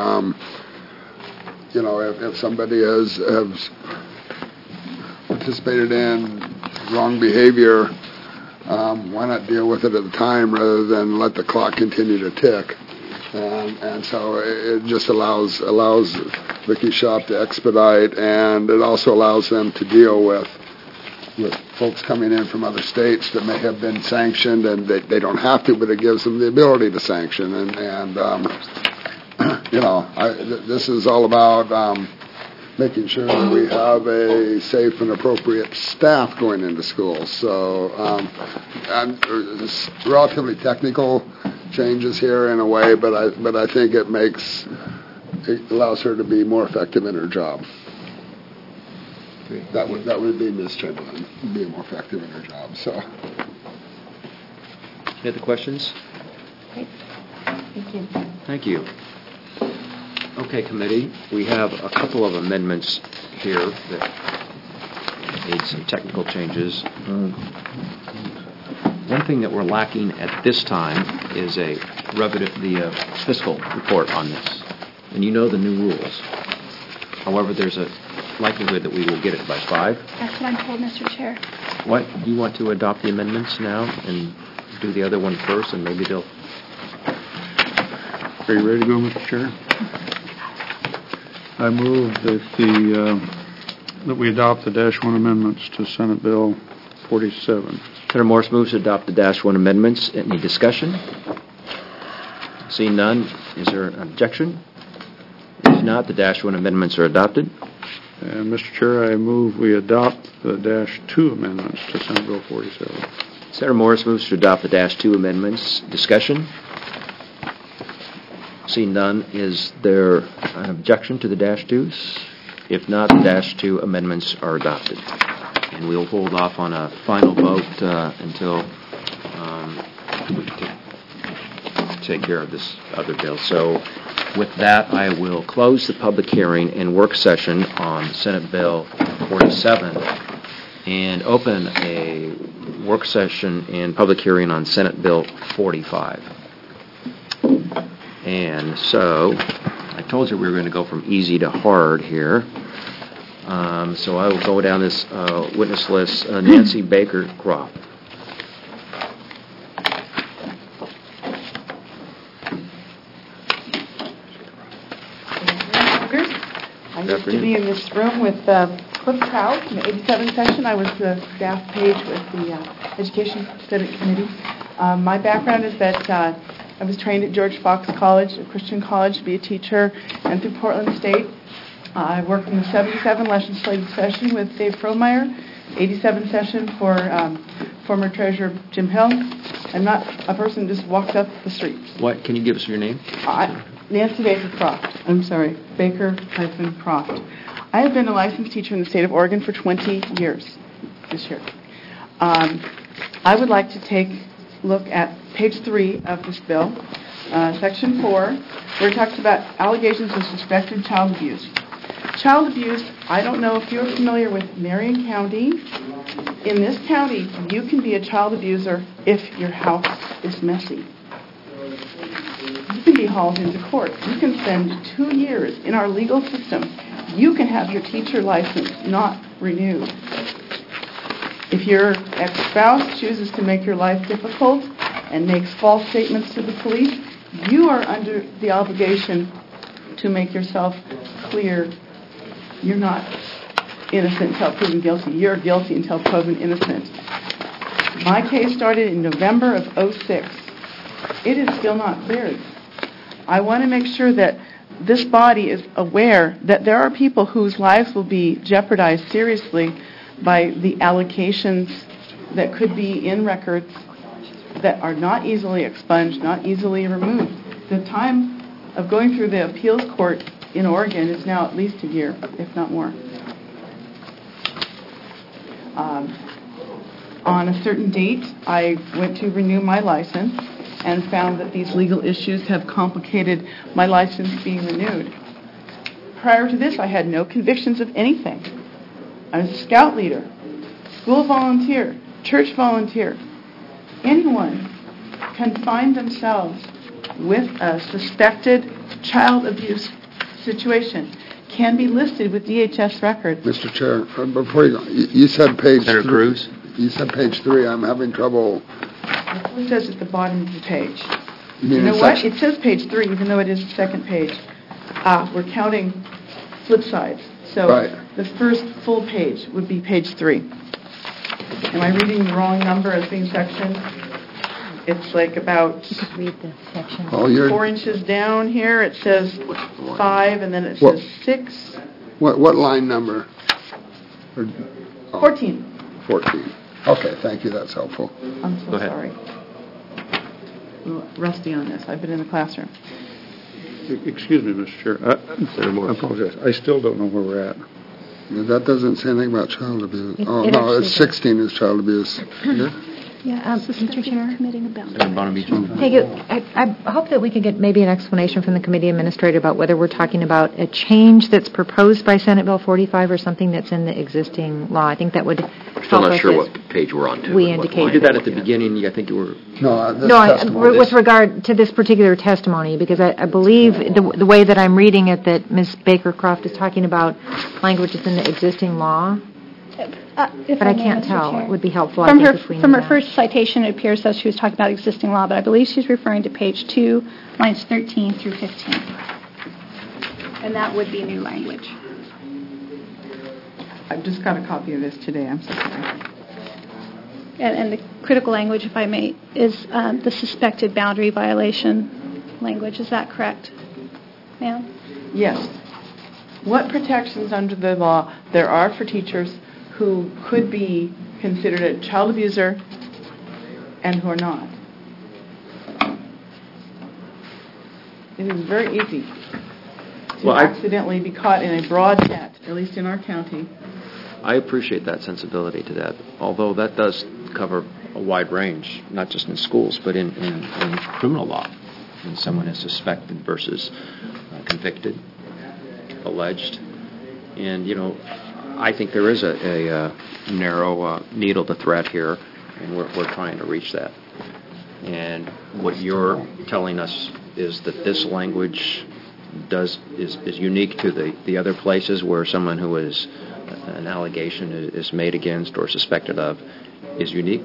If somebody has participated in wrong behavior, why not deal with it at the time rather than let the clock continue to tick? And so it just allows Vicky Shop to expedite, and it also allows them to deal with folks coming in from other states that may have been sanctioned, and they don't have to, but it gives them the ability to sanction. And this is all about making sure that we have a safe and appropriate staff going into school. So it's relatively technical changes here in a way, but I think it allows her to be more effective in her job. That would be Ms. Chamberlain, be more effective in her job. So, Any other questions? Great. Thank you. Thank you. Okay, committee, we have a couple of amendments here that need some technical changes. One thing that we're lacking at this time is the fiscal report on this. And you know the new rules. However, there's a likelihood that we will get it by 5. That's what I'm told, Mr. Chair. What, do you want to adopt the amendments now and do the other one first, and maybe they'll... Are you ready to go, Mr. Chair? I move that we adopt the -1 amendments to Senate Bill 47. Senator Morse moves to adopt the -1 amendments. Any discussion? Seeing none, is there an objection? If not, the -1 amendments are adopted. And Mr. Chair, I move we adopt the -2 amendments to Senate Bill 47. Senator Morris moves to adopt the -2 amendments. Discussion? Seeing none, is there an objection to the -2s? If not, the -2 amendments are adopted. And we'll hold off on a final vote until we can take care of this other bill. So with that, I will close the public hearing and work session on Senate Bill 47 and open a work session and public hearing on Senate Bill 45. And so I told you we were going to go from easy to hard here. So I will go down this witness list. Nancy Baker Croft. I used to be in this room with Cliff Trout in the 87 session. I was the staff page with the Education Senate Committee. My background is that I was trained at George Fox College, a Christian college, to be a teacher, and through Portland State. I worked in the 77 legislative session with Dave Frohmeyer, 87 session for former Treasurer Jim Hill. I'm not a person who just walks up the streets. What? Can you give us your name? Nancy Baker Croft. I'm sorry, Baker-Croft. I have been a licensed teacher in the state of Oregon for 20 years this year. I would like to take a look at page 3 of this bill, section 4, where it talks about allegations of suspected child abuse. Child abuse, I don't know if you're familiar with Marion County. In this county, you can be a child abuser if your house is messy. You can be hauled into court. You can spend 2 years in our legal system. You can have your teacher license not renewed. If your ex-spouse chooses to make your life difficult and makes false statements to the police, you are under the obligation to make yourself clear. You're not innocent until proven guilty. You're guilty until proven innocent. My case started in November of 2006. It is still not cleared. I want to make sure that this body is aware that there are people whose lives will be jeopardized seriously by the allocations that could be in records that are not easily expunged, not easily removed. The time of going through the appeals court in Oregon is now at least a year, if not more. On a certain date, I went to renew my license and found that these legal issues have complicated my license being renewed. Prior to this, I had no convictions of anything. I was a scout leader, school volunteer, church volunteer. Anyone can find themselves with a suspected child abuse situation, can be listed with DHS records. Mr. Chair, before you go, you said page... Senator Cruz? you said page 3. I'm having trouble. It says at the bottom of the page. You You know what? It says page 3, even though it is the second page. We're counting flip sides. So Right. the first full page would be page 3. Am I reading the wrong number as being sectioned? It's like about Read the section. Oh, you're 4 inches down here. It says 5, and then it says 6. what line number? Or- oh, 14. 14. Okay, thank you. That's helpful. I'm so Go ahead. sorry. A little rusty on this. I've been in the classroom. Excuse me, Mr. Chair. I apologize. I still don't know where we're at. That doesn't say anything about child abuse. It Oh, no, actually it's 16 is child abuse. Yeah, Mr. Chair. Committing a boundary. Peggy, I hope that we could get maybe an explanation from the committee administrator about whether we're talking about a change that's proposed by Senate Bill 45 or something that's in the existing law. I think that would Still help not us sure as what page we're on to. we and what indicate line We did that we're at the looking beginning. I think you were... No, this No, testimony. with regard to this particular testimony, because I believe the way that I'm reading it, that Ms. Baker-Croft is talking about language that's in the existing law, If but I may, can't Mr. tell. Chair. It would be helpful, From I her think, if we knew from her that. first citation, it appears that she was talking about existing law, but I believe she's referring to page 2, lines 13 through 15. And that would be new language. I've just got a copy of this today. I'm so sorry. And the critical language, if I may, is the suspected boundary violation language. Is that correct, ma'am? Yes. What protections under the law there are for teachers who could be considered a child abuser and who are not? It is very easy to Well, I- accidentally be caught in a broad net, at least in our county. I appreciate that sensibility to that, although that does cover a wide range, not just in schools, but in criminal law. When someone is suspected versus convicted, alleged. And, you know, I think there is a narrow needle to thread here, and we're trying to reach that. And what you're telling us is that this language is unique to the other places where someone who is an allegation is made against or suspected of is unique?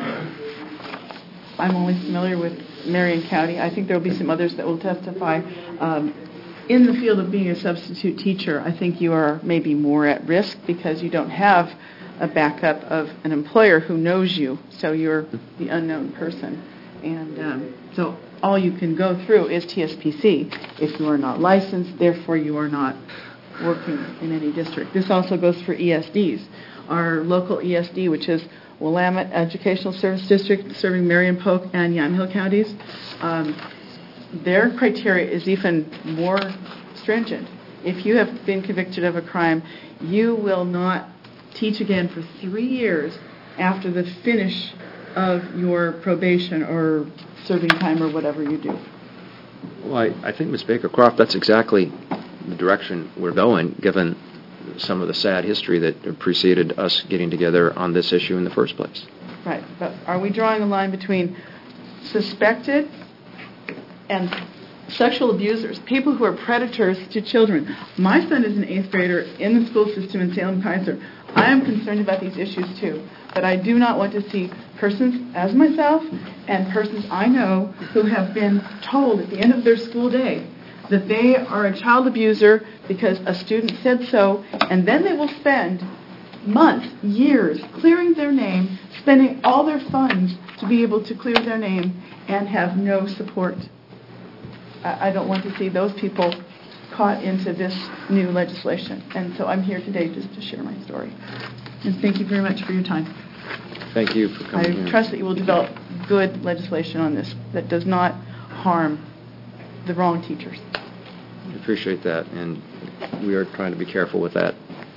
I'm only familiar with Marion County. I think there will be some others that will testify. In the field of being a substitute teacher, I think you are maybe more at risk because you don't have a backup of an employer who knows you, so you're the unknown person. And so all you can go through is TSPC. If you are not licensed, therefore you are not working in any district. This also goes for ESDs. Our local ESD, which is Willamette Educational Service District, serving Marion, Polk, and Yamhill counties, their criteria is even more stringent. If you have been convicted of a crime, you will not teach again for 3 years after the finish of your probation or serving time or whatever you do. Well, I think, Ms. Baker-Croft, that's exactly the direction we're going, given some of the sad history that preceded us getting together on this issue in the first place. Right, but are we drawing a line between suspected and sexual abusers, people who are predators to children? My son is an 8th grader in the school system in Salem-Keizer. I am concerned about these issues too, but I do not want to see persons as myself and persons I know who have been told at the end of their school day that they are a child abuser because a student said so, and then they will spend months, years, clearing their name, spending all their funds to be able to clear their name and have no support. I don't want to see those people caught into this new legislation. And so I'm here today just to share my story. And thank you very much for your time. Thank you for coming in. I trust that you will develop good legislation on this that does not harm the wrong teachers. I appreciate that, and we are trying to be careful with that.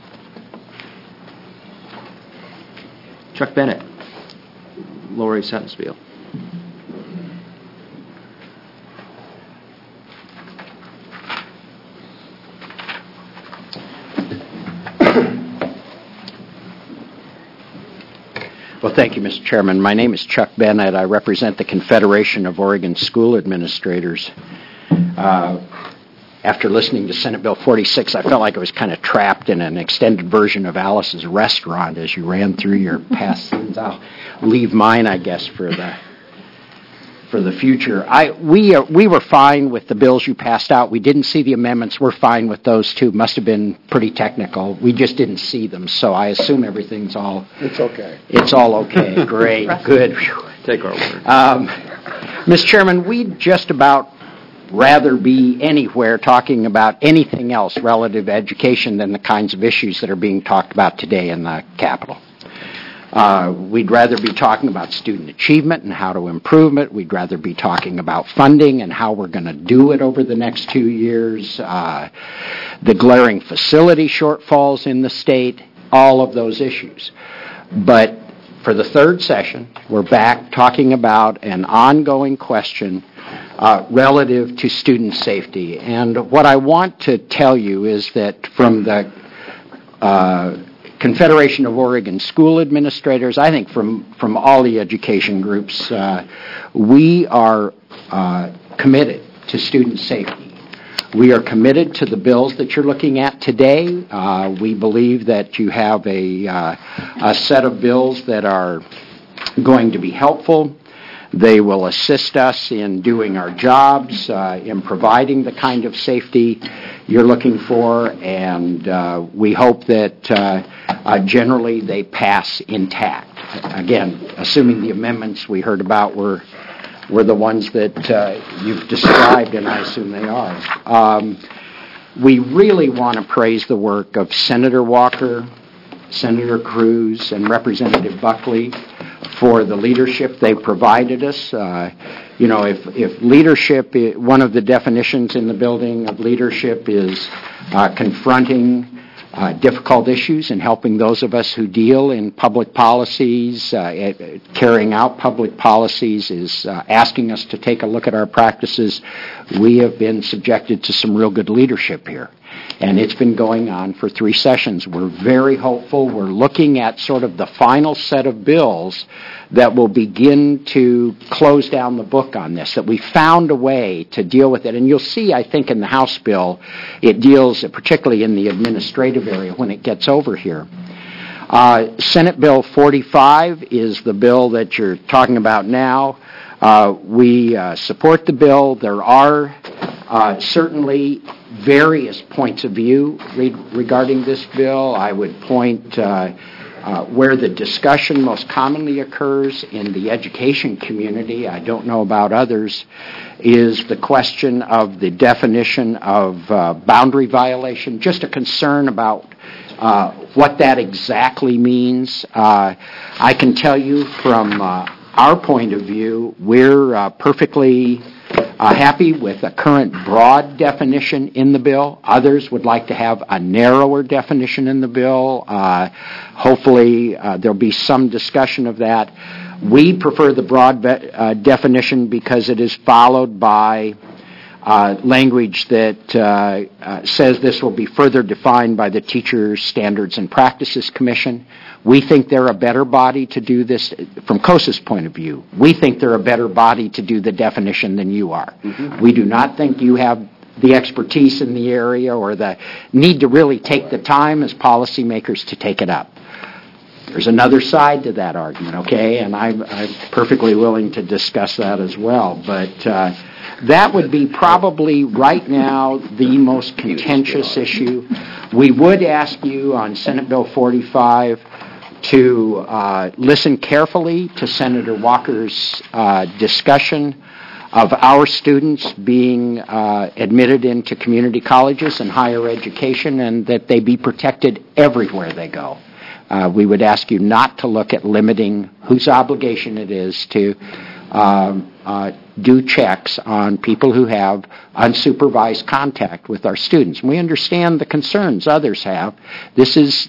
Chuck Bennett, Lori Sentenspiel. Well, thank you, Mr. Chairman. My name is Chuck Bennett. I represent the Confederation of Oregon School Administrators. after listening to Senate Bill 46, I felt like I was kind of trapped in an extended version of Alice's Restaurant as you ran through your past scenes. I'll leave mine, I guess, for the future. We were fine with the bills you passed out. We didn't see the amendments. We're fine with those too. Must have been pretty technical. We just didn't see them, so I assume everything's all... It's okay. It's all okay. Great. Good. Take our word. Mr. Chairman, we'd just about rather be anywhere talking about anything else relative to education than the kinds of issues that are being talked about today in the Capitol. We'd rather be talking about student achievement and how to improve it. We'd rather be talking about funding and how we're going to do it over the next 2 years, the glaring facility shortfalls in the state, all of those issues. But for the third session, we're back talking about an ongoing question relative to student safety. And what I want to tell you is that from the Confederation of Oregon School Administrators, I think from all the education groups, we are committed to student safety. We are committed to the bills that you're looking at today. We believe that you have a set of bills that are going to be helpful. They will assist us in doing our jobs, in providing the kind of safety you're looking for, and we hope that generally they pass intact. Again, assuming the amendments we heard about were the ones that you've described, and I assume they are. We really want to praise the work of Senator Walker, Senator Cruz, and Representative Buckley for the leadership they provided us. If leadership, one of the definitions in the building of leadership is confronting difficult issues and helping those of us who deal in public policies, carrying out public policies, is asking us to take a look at our practices. We have been subjected to some real good leadership here. And it's been going on for 3 sessions. We're very hopeful. We're looking at sort of the final set of bills that will begin to close down the book on this, that we found a way to deal with it. And you'll see, I think, in the House bill, it deals particularly in the administrative area when it gets over here. Senate Bill 45 is the bill that you're talking about now. We support the bill. There are certainly various points of view regarding this bill. I would point where the discussion most commonly occurs in the education community, I don't know about others, is the question of the definition of boundary violation, just a concern about what that exactly means. I can tell you from our point of view, we're perfectly happy with the current broad definition in the bill. Others would like to have a narrower definition in the bill. Hopefully, there'll be some discussion of that. We prefer the broad definition because it is followed by language that says this will be further defined by the Teachers' Standards and Practices Commission. We think they're a better body to do this, from COSA's point of view. We think they're a better body to do the definition than you are. Mm-hmm. We do not think you have the expertise in the area or the need to really take the time as policymakers to take it up. There's another side to that argument, okay? And I'm perfectly willing to discuss that as well. But that would be probably right now the most contentious issue. We would ask you on Senate Bill 45 to listen carefully to Senator Walker's discussion of our students being admitted into community colleges and higher education, and that they be protected everywhere they go. We would ask you not to look at limiting whose obligation it is to do checks on people who have unsupervised contact with our students. We understand the concerns others have. This is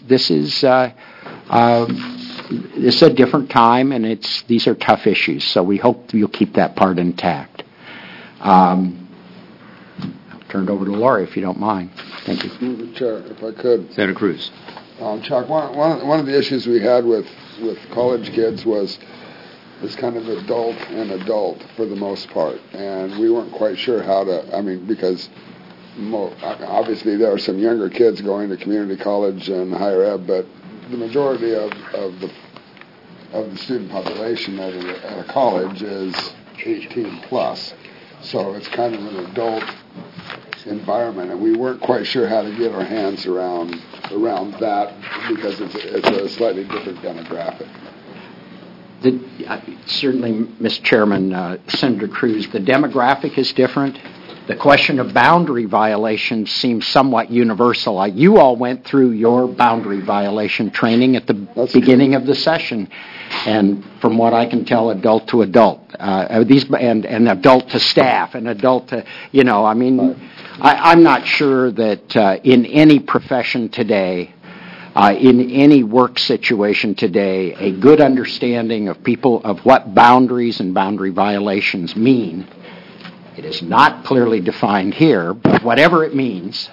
a different time, and these are tough issues, so we hope you'll keep that part intact. I'll turn it over to Lori, if you don't mind. Thank you. Mr. Chair, if I could. Senator Cruz. Chuck, one of the issues we had with college kids was this kind of adult for the most part, and we weren't quite sure how to, because obviously there are some younger kids going to community college and higher ed, but the majority of the student population at a college is 18 plus. So it's kind of an adult environment, and we weren't quite sure how to get our hands around that because it's a slightly different demographic. Certainly, Mr. Chairman, Senator Cruz, the demographic is different. The question of boundary violations seems somewhat universal. You all went through your boundary violation training at the beginning of the session, and from what I can tell, adult to adult, and adult to staff, and adult to, I'm not sure that in any profession today, in any work situation today, a good understanding of what boundaries and boundary violations mean. It is not clearly defined here, but whatever it means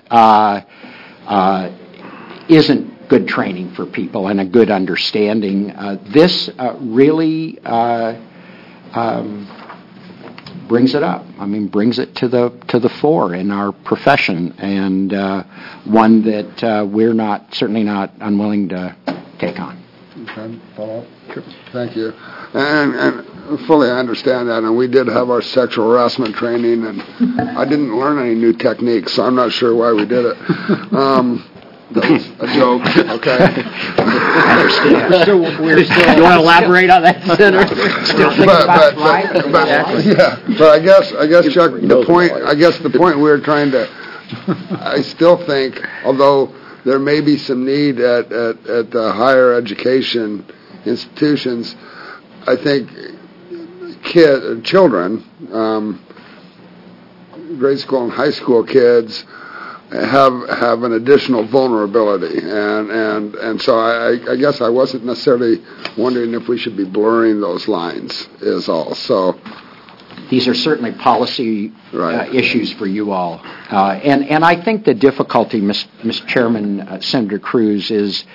isn't good training for people and a good understanding. This really brings it up. Brings it to the fore in our profession, and one that we're certainly not unwilling to take on. Okay, follow up? Sure. Thank you. And fully I understand that, and we did have our sexual harassment training, and I didn't learn any new techniques, so I'm not sure why we did it. That was a joke, okay? I understand. You want to elaborate on that, Senator? But I guess, Chuck, the point we're trying to, I still think, although there may be some need at the higher education institutions, I think children, grade school and high school kids, have an additional vulnerability, and so I guess I wasn't necessarily wondering if we should be blurring those lines is all. So these are certainly policy issues for you all, and I think the difficulty, Mr. Chairman, Senator Cruz, is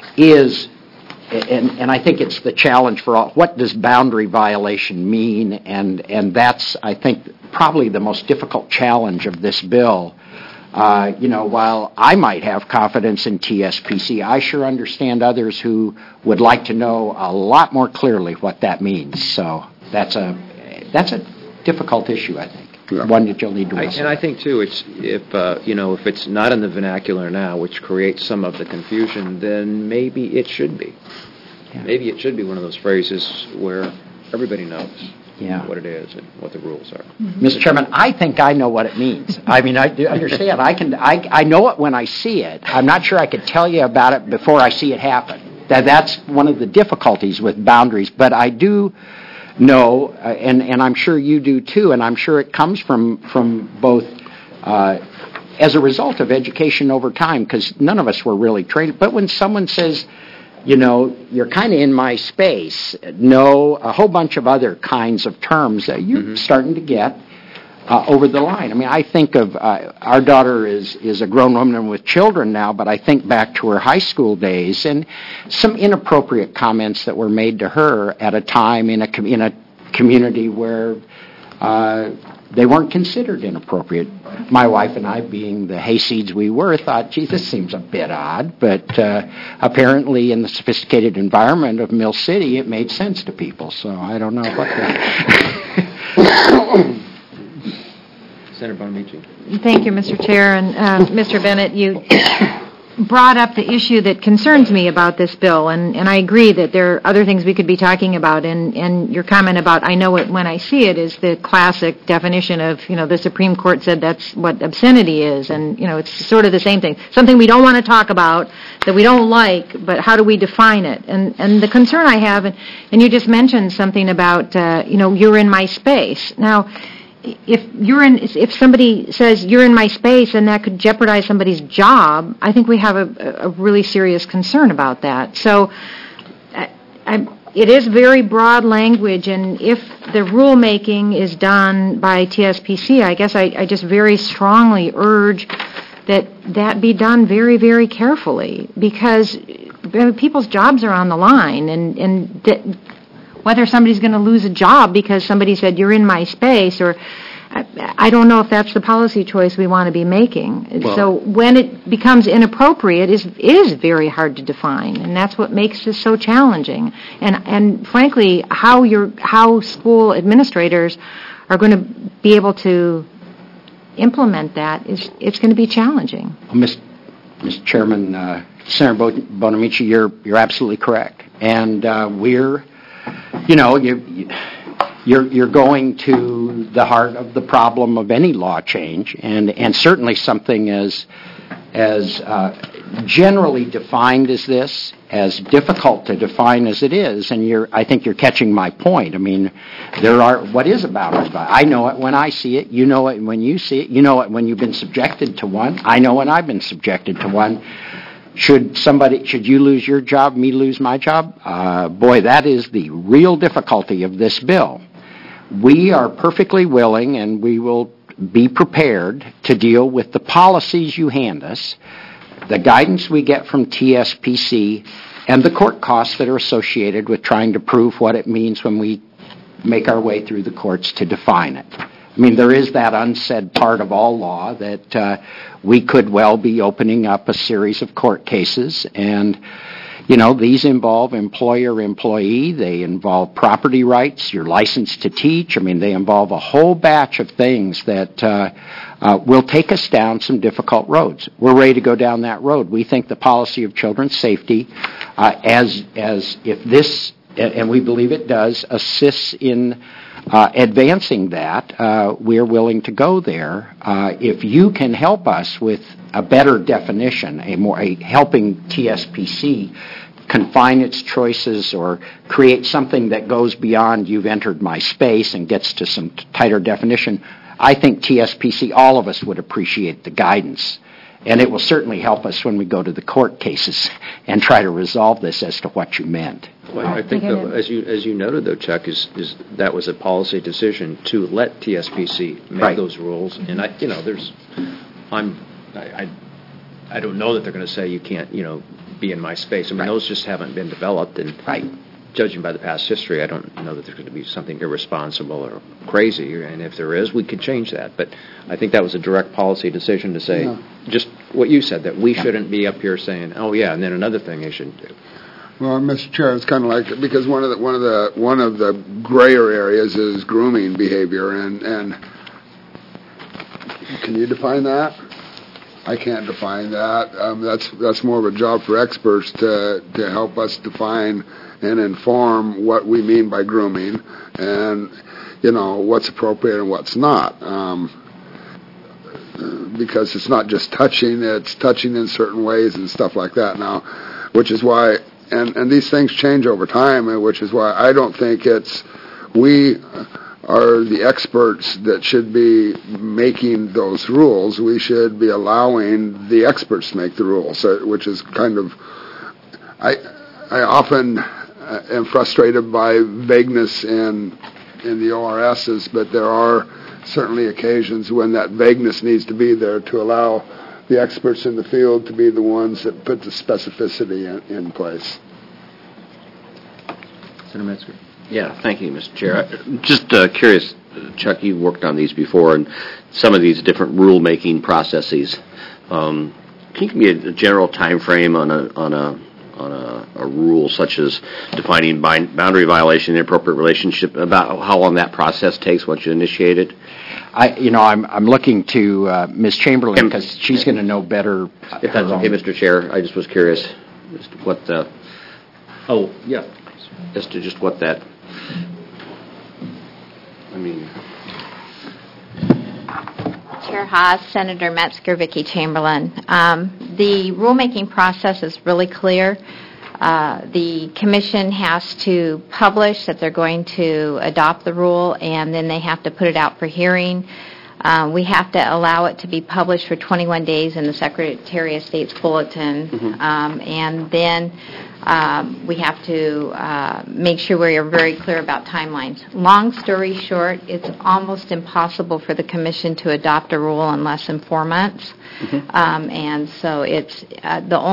and I think it's the challenge for all. What does boundary violation mean? And that's, I think, probably the most difficult challenge of this bill. While I might have confidence in TSPC, I sure understand others who would like to know a lot more clearly what that means. So that's a difficult issue, I think. Yeah. One that you'll need to wrestle. And I think too, if it's not in the vernacular now, which creates some of the confusion, then maybe it should be. Yeah. Maybe it should be one of those phrases where everybody knows. What it is and what the rules are. Mm-hmm. Mr. Chairman, I think I know what it means. I understand. I know it when I see it. I'm not sure I could tell you about it before I see it happen. That's one of the difficulties with boundaries. But I do know, and I'm sure you do too, and I'm sure it comes from both as a result of education over time, because none of us were really trained. But when someone says, you're kind of in my space, a whole bunch of other kinds of terms that you're starting to get over the line. I think of our daughter is a grown woman with children now, but I think back to her high school days and some inappropriate comments that were made to her at a time in a community where they weren't considered inappropriate. My wife and I, being the hayseeds we were, thought, gee, this seems a bit odd, but apparently in the sophisticated environment of Mill City, it made sense to people, so I don't know what Senator Bonamici. Thank you, Mr. Chair, and Mr. Bennett, you brought up the issue that concerns me about this bill, and I agree that there are other things we could be talking about, and your comment about I know it when I see it is the classic definition of, the Supreme Court said that's what obscenity is, and, it's sort of the same thing. Something we don't want to talk about, that we don't like, but how do we define it? And the concern I have, and you just mentioned something about, you're in my space. Now, if somebody says you're in my space and that could jeopardize somebody's job, I think we have a really serious concern about that. So it is very broad language, and if the rulemaking is done by TSPC, I guess I just very strongly urge that be done very, very carefully, because people's jobs are on the line, and whether somebody's going to lose a job because somebody said, you're in my space, or I don't know if that's the policy choice we want to be making. Well, so when it becomes inappropriate, it is very hard to define, and that's what makes this so challenging. And frankly, how school administrators are going to be able to implement that it's going to be challenging. Well, Mr. Chairman, Senator Bonamici, you're absolutely correct, and you're going to the heart of the problem of any law change, and certainly something as generally defined as this, as difficult to define as it is, and I think you're catching my point. I mean, what is a boundary violation? I know it when I see it, you know it when you see it, you know it when you've been subjected to one, I know when I've been subjected to one. Should you lose your job, me lose my job? Boy, that is the real difficulty of this bill. We are perfectly willing, and we will be prepared to deal with the policies you hand us, the guidance we get from TSPC, and the court costs that are associated with trying to prove what it means when we make our way through the courts to define it. I mean, there is that unsaid part of all law that we could well be opening up a series of court cases, and these involve employer-employee, they involve property rights, your license to teach. I mean, they involve a whole batch of things that will take us down some difficult roads. We're ready to go down that road. We think the policy of children's safety, as if this, and we believe it does, assists in advancing that, we're willing to go there. If you can help us with a better definition, helping TSPC confine its choices or create something that goes beyond you've entered my space and gets to some tighter definition, I think TSPC, all of us would appreciate the guidance. And it will certainly help us when we go to the court cases and try to resolve this as to what you meant. Well, I think, as you noted, though, Chuck, is that was a policy decision to let TSPC make those rules. And I don't know that they're going to say you can't, be in my space. I mean, those just haven't been developed. And judging by the past history, I don't know that there's going to be something irresponsible or crazy. And if there is, we could change that. But I think that was a direct policy decision to say just what you said, that we shouldn't be up here saying, oh yeah, and then another thing they shouldn't do. Well, Mr. Chair, it's kind of like, because one of the grayer areas is grooming behavior, and can you define that? I can't define that. That's more of a job for experts to help us define and inform what we mean by grooming, and what's appropriate and what's not. Because it's not just touching; it's touching in certain ways and stuff like that now, which is why. And these things change over time, which is why I don't think we are the experts that should be making those rules. We should be allowing the experts to make the rules, which is kind of, I often am frustrated by vagueness in the ORSs, but there are certainly occasions when that vagueness needs to be there to allow the experts in the field to be the ones that put the specificity in place. Senator Metzger. Yeah, thank you, Mr. Chair. Just curious, Chuck, you've worked on these before, and some of these different rule-making processes. Can you give me a general time frame on a rule such as defining boundary violation, inappropriate relationship, about how long that process takes once you initiate it? I'm looking to Ms. Chamberlain because she's going to know better. If that's okay, Mr. Chair, I just was curious as to what the. Oh, yeah. As to just what that. Chair Haas, Senator Metzger, Vicki Chamberlain. The rulemaking process is really clear. The commission has to publish that they're going to adopt the rule, and then they have to put it out for hearing. We have to allow it to be published for 21 days in the Secretary of State's bulletin, and then we have to make sure we are very clear about timelines. Long story short, it's almost impossible for the commission to adopt a rule in less than 4 months, and so it's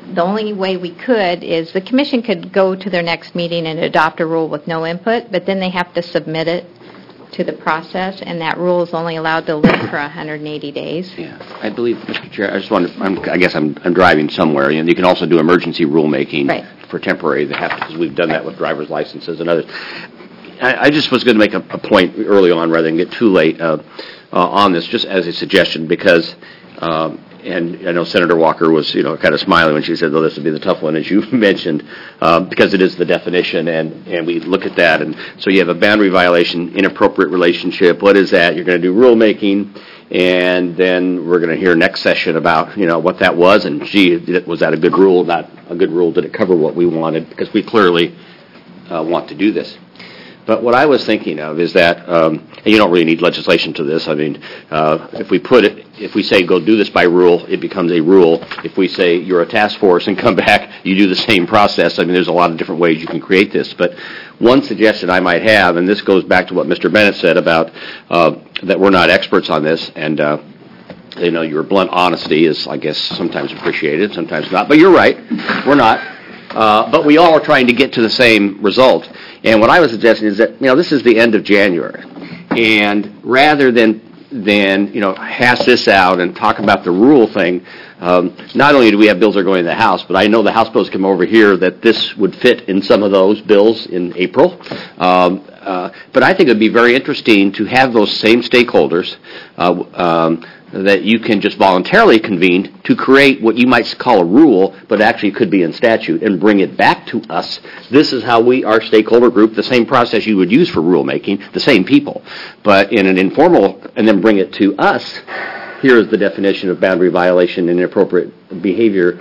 the only way we could is the commission could go to their next meeting and adopt a rule with no input, but then they have to submit it to the process, and that rule is only allowed to live for 180 days. Yeah, I believe, Mr. Chair, I just want to, I guess I'm driving somewhere, and you can also do emergency rulemaking for temporary, because we've done that with driver's licenses and others. I just was going to make a point early on rather than get too late on this, just as a suggestion, because and I know Senator Walker was, kind of smiling when she said, "Oh, this would be the tough one," as you mentioned, because it is the definition, and we look at that, and so you have a boundary violation, inappropriate relationship. What is that? You're going to do rulemaking, and then we're going to hear next session about, what that was, and gee, was that a good rule? Not a good rule? Did it cover what we wanted? Because we clearly want to do this. But what I was thinking of is that, and you don't really need legislation to this. I mean, if we say go do this by rule, it becomes a rule. If we say you're a task force and come back, you do the same process. I mean, there's a lot of different ways you can create this. But one suggestion I might have, and this goes back to what Mr. Bennett said about that we're not experts on this, and your blunt honesty is, I guess, sometimes appreciated, sometimes not. But you're right, we're not. But we all are trying to get to the same result. And what I was suggesting is that, this is the end of January. And rather than hash this out and talk about the rule thing, not only do we have bills that are going to the House, but I know the House bills come over here that this would fit in some of those bills in April. But I think it would be very interesting to have those same stakeholders that you can just voluntarily convene to create what you might call a rule, but actually could be in statute, and bring it back to us. This is how our stakeholder group, the same process you would use for rulemaking, the same people, but in an informal, and then bring it to us. Here is the definition of boundary violation and inappropriate behavior,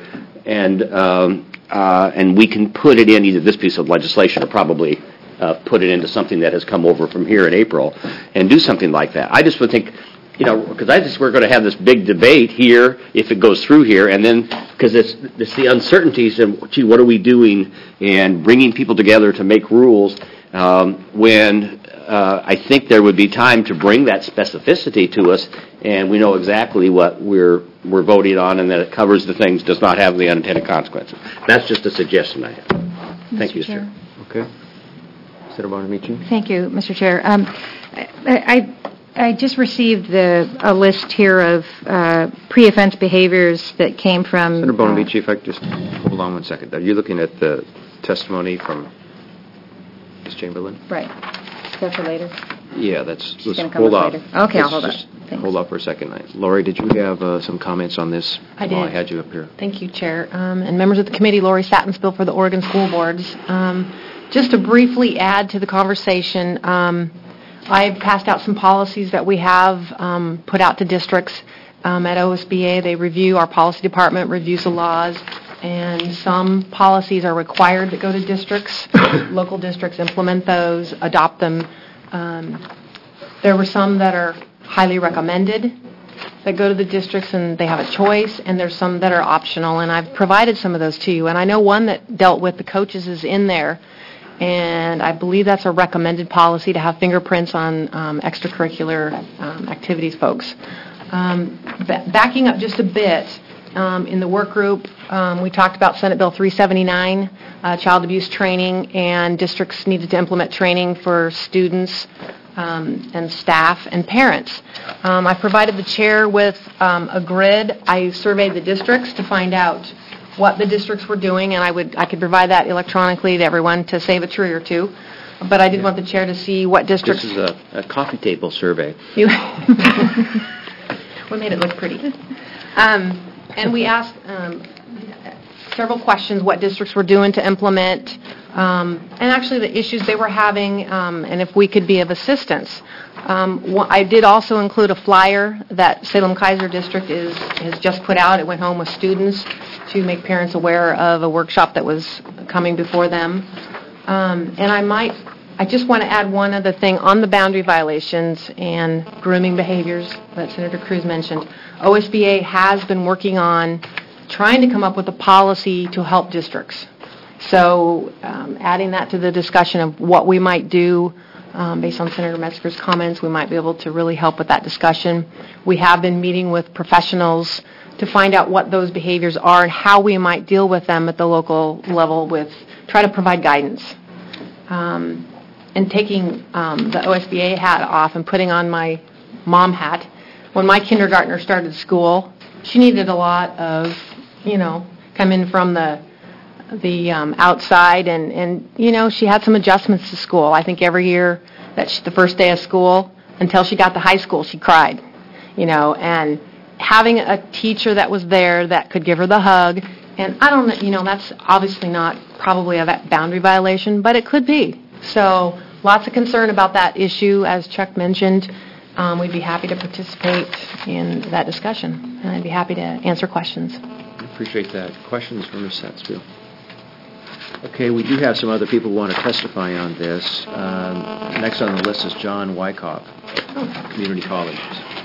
and we can put it in either this piece of legislation or probably put it into something that has come over from here in April, and do something like that. I just would think, because we're going to have this big debate here if it goes through here, and then because it's the uncertainties and, gee, what are we doing, and bringing people together to make rules when I think there would be time to bring that specificity to us, and we know exactly what we're voting on, and that it covers the things, does not have the unintended consequences. That's just a suggestion I have. Thank you, sir. Okay. Senator Bonamici. Thank you, Mr. Chair. I just received a list here of pre-offense behaviors that came from... Senator Bonamici, if I could just hold on one second. Are you looking at the testimony from Ms. Chamberlain? Right. Is that for later? Yeah, let's hold off. Okay, I'll hold off. Hold off for a second. Lori, did you have some comments on this? I did. While I had you up here. Thank you, Chair. And members of the committee, Lori Sattensbill for the Oregon School Boards. Just to briefly add to the conversation, I've passed out some policies that we have put out to districts at OSBA. They review, our policy department reviews the laws, and some policies are required that go to districts. Local districts implement those, adopt them. There were some that are highly recommended that go to the districts and they have a choice, and there's some that are optional, and I've provided some of those to you. And I know one that dealt with the coaches is in there, and I believe that's a recommended policy to have fingerprints on extracurricular activities, folks. Backing up just a bit, in the work group, we talked about Senate Bill 379, child abuse training, and districts needed to implement training for students and staff and parents. I provided the chair with a grid. I surveyed the districts to find out what the districts were doing, and I could provide that electronically to everyone to save a tree or two. But I did want the chair to see what districts... This is a coffee table survey. We made it look pretty. And we asked several questions what districts were doing to implement, and actually the issues they were having, and if we could be of assistance. I did also include a flyer that Salem-Keizer District has just put out. It went home with students to make parents aware of a workshop that was coming before them. And I just want to add one other thing on the boundary violations and grooming behaviors that Senator Cruz mentioned. OSBA has been working on trying to come up with a policy to help districts. So adding that to the discussion of what we might do based on Senator Metzger's comments, we might be able to really help with that discussion. We have been meeting with professionals to find out what those behaviors are and how we might deal with them at the local level try to provide guidance. And taking the OSBA hat off and putting on my mom hat, when my kindergartner started school, she needed a lot of, coming from the outside, and she had some adjustments to school. I think every year the first day of school, until she got to high school, she cried, and having a teacher that was there that could give her the hug, and I don't know, that's obviously not probably a boundary violation, but it could be. So lots of concern about that issue, as Chuck mentioned. We'd be happy to participate in that discussion, and I'd be happy to answer questions. Appreciate that. Questions from Ms. Satsfield? Okay, we do have some other people who want to testify on this. Next on the list is John Wyckoff, Community College.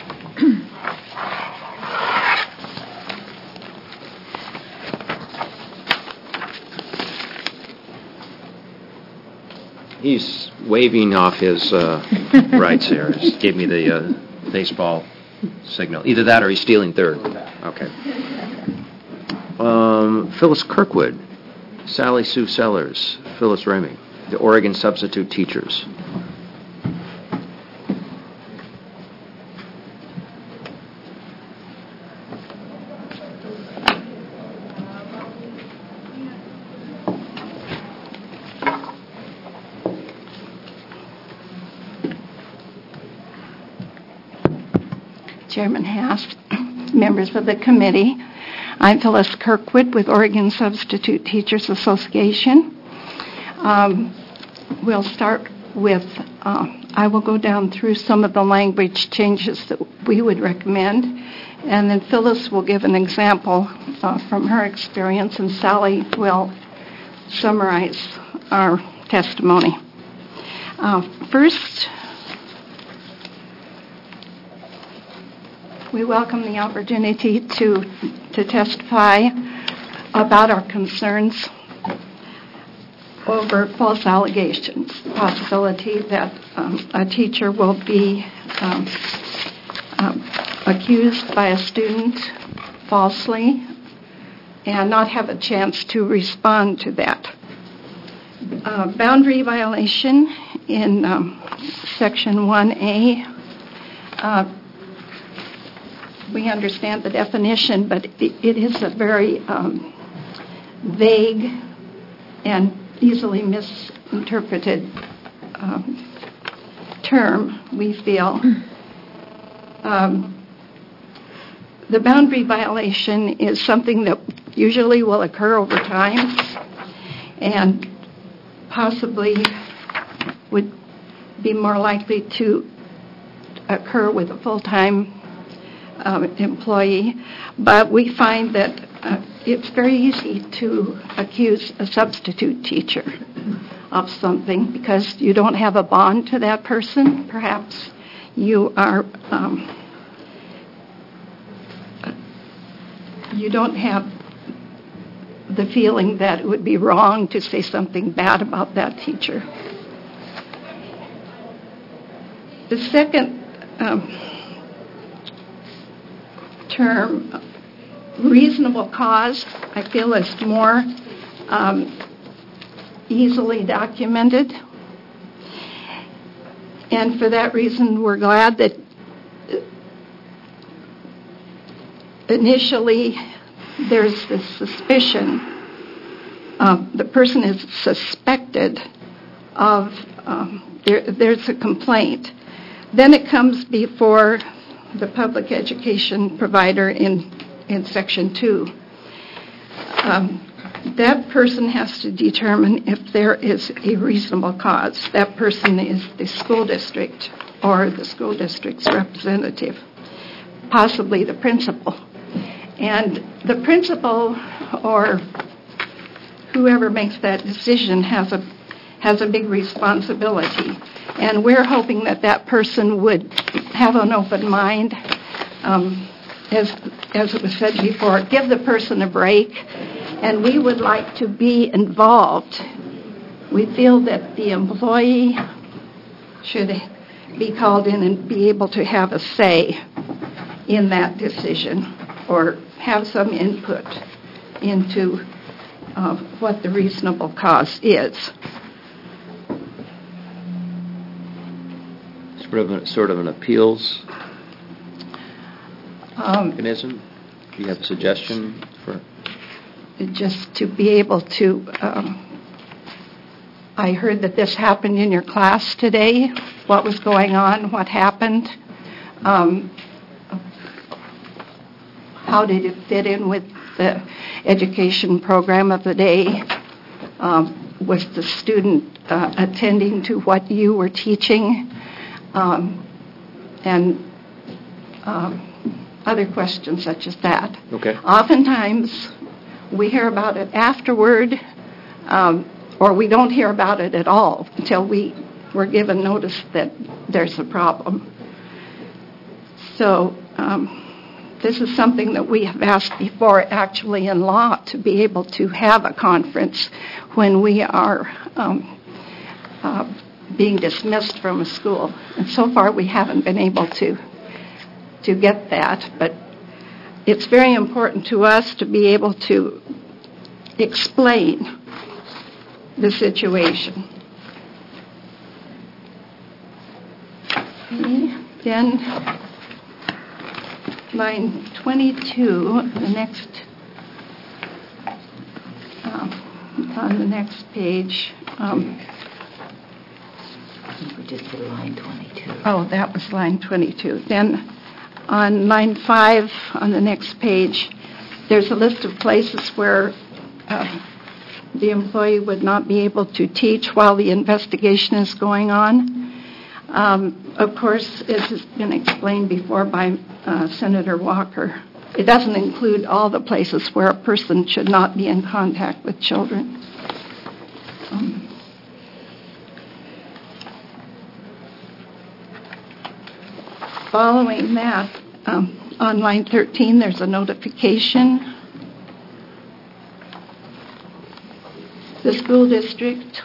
He's waving off his rights here. Just gave me the baseball signal. Either that or he's stealing third. Okay. Phyllis Kirkwood, Sally Sue Sellers, Phyllis Ramey, the Oregon Substitute Teachers. Chairman Hast, members of the committee. I'm Phyllis Kirkwood with Oregon Substitute Teachers Association. We'll start with, I will go down through some of the language changes that we would recommend, and then Phyllis will give an example from her experience, and Sally will summarize our testimony. First, we welcome the opportunity to testify about our concerns over false allegations, the possibility that a teacher will be accused by a student falsely and not have a chance to respond to that. Boundary violation in Section 1A. We understand the definition, but it is a very vague and easily misinterpreted term, we feel. The boundary violation is something that usually will occur over time and possibly would be more likely to occur with a full-time employee, but we find that it's very easy to accuse a substitute teacher of something because you don't have a bond to that person. Perhaps you are you don't have the feeling that it would be wrong to say something bad about that teacher. The second term, reasonable cause, I feel is more easily documented. And for that reason, we're glad that initially there's this suspicion. The person is suspected of, there's a complaint. Then it comes before the public education provider in Section 2. That person has to determine if there is a reasonable cause. That person is the school district or the school district's representative, possibly the principal. And the principal or whoever makes that decision has a big responsibility. And we're hoping that that person would have an open mind, as it was said before, give the person a break, and we would like to be involved. We feel that the employee should be called in and be able to have a say in that decision or have some input into what the reasonable cause is. Sort of an appeals mechanism? Do you have a suggestion for? Just to be able to, I heard that this happened in your class today. What was going on? What happened? How did it fit in with the education program of the day? Was the student attending to what you were teaching? And other questions such as that. Okay. Oftentimes, we hear about it afterward, or we don't hear about it at all until we were given notice that there's a problem. So this is something that we have asked before, actually in law, to be able to have a conference when we are being dismissed from a school. And so far we haven't been able to get that, but it's very important to us to be able to explain the situation. Okay. Then line 22, the next on the next page. We just did line 22. Oh, that was line 22. Then on line 5 on the next page, there's a list of places where the employee would not be able to teach while the investigation is going on. Of course, as has been explained before by Senator Walker, it doesn't include all the places where a person should not be in contact with children. Following that, on line 13, there's a notification. The school district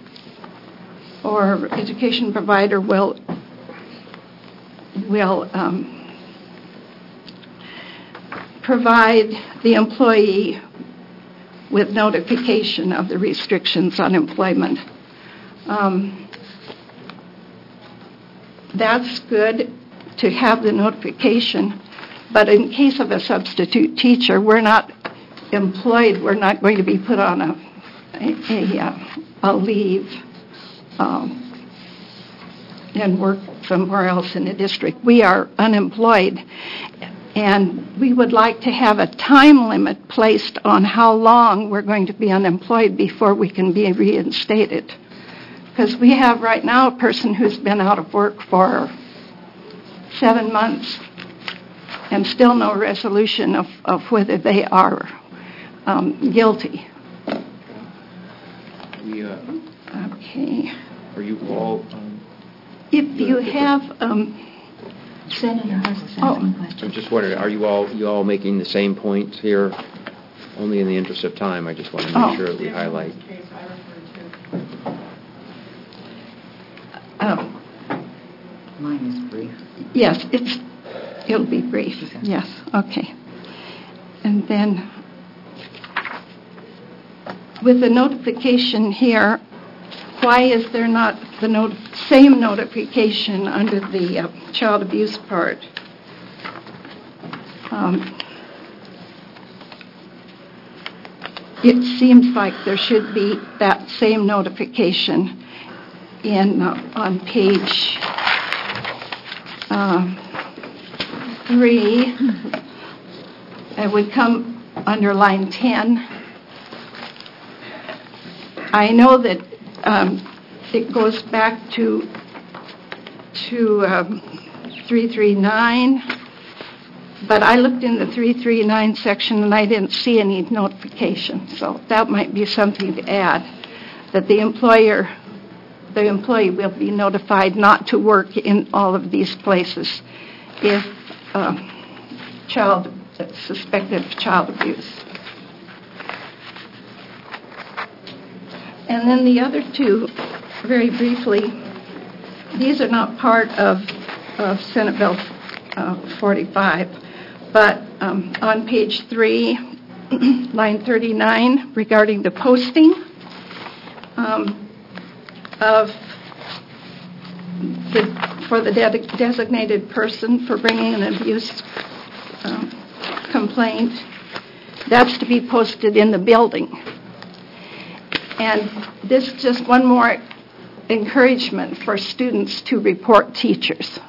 or education provider will provide the employee with notification of the restrictions on employment. That's good to have the notification, but in case of a substitute teacher, we're not employed, we're not going to be put on a leave and work somewhere else in the district. We are unemployed, and we would like to have a time limit placed on how long we're going to be unemployed before we can be reinstated. Because we have right now a person who's been out of work for 7 months and still no resolution of whether they are guilty. Okay. Are you all? If you have, Senator Hustle, one question. I'm just wondering, are you all making the same points here? Only in the interest of time, I just want to make sure that we highlight. Mine is brief. Yes, it'll be brief. Yes, okay. And then with the notification here, why is there not the same notification under the child abuse part? It seems like there should be that same notification on page 3. It would come under line 10. I know that it goes back to 339, but I looked in the 339 section and I didn't see any notification. So that might be something to add, that the employee will be notified not to work in all of these places if suspected of child abuse. And then the other two, very briefly, these are not part of Senate Bill 45, but on page 3, line 39, regarding the posting for the designated person for bringing an abuse complaint, that's to be posted in the building. And this is just one more encouragement for students to report teachers.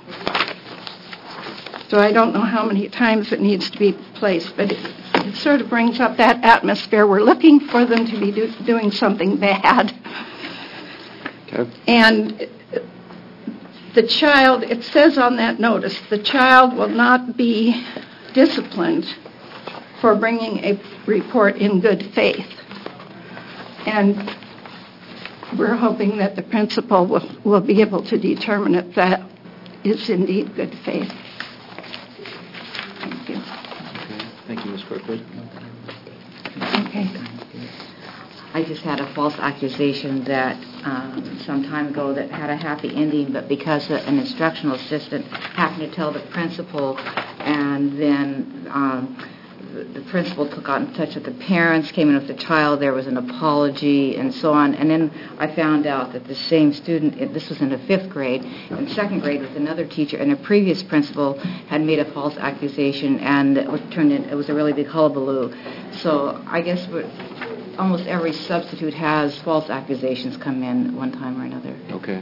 So I don't know how many times it needs to be placed, but it sort of brings up that atmosphere. We're looking for them to be doing something bad. Okay. And the child, it says on that notice, the child will not be disciplined for bringing a report in good faith. And we're hoping that the principal will be able to determine if that is indeed good faith. Thank you. Okay. Thank you, Ms. Crooklyn. Okay. I just had a false accusation that some time ago that had a happy ending, but because an instructional assistant happened to tell the principal, and then the principal took out in touch with the parents, came in with the child, there was an apology, and so on. And then I found out that the same student, this was in the 5th grade, in 2nd grade with another teacher, and a previous principal had made a false accusation, and it was a really big hullabaloo. So I guess almost every substitute has false accusations come in one time or another. Okay.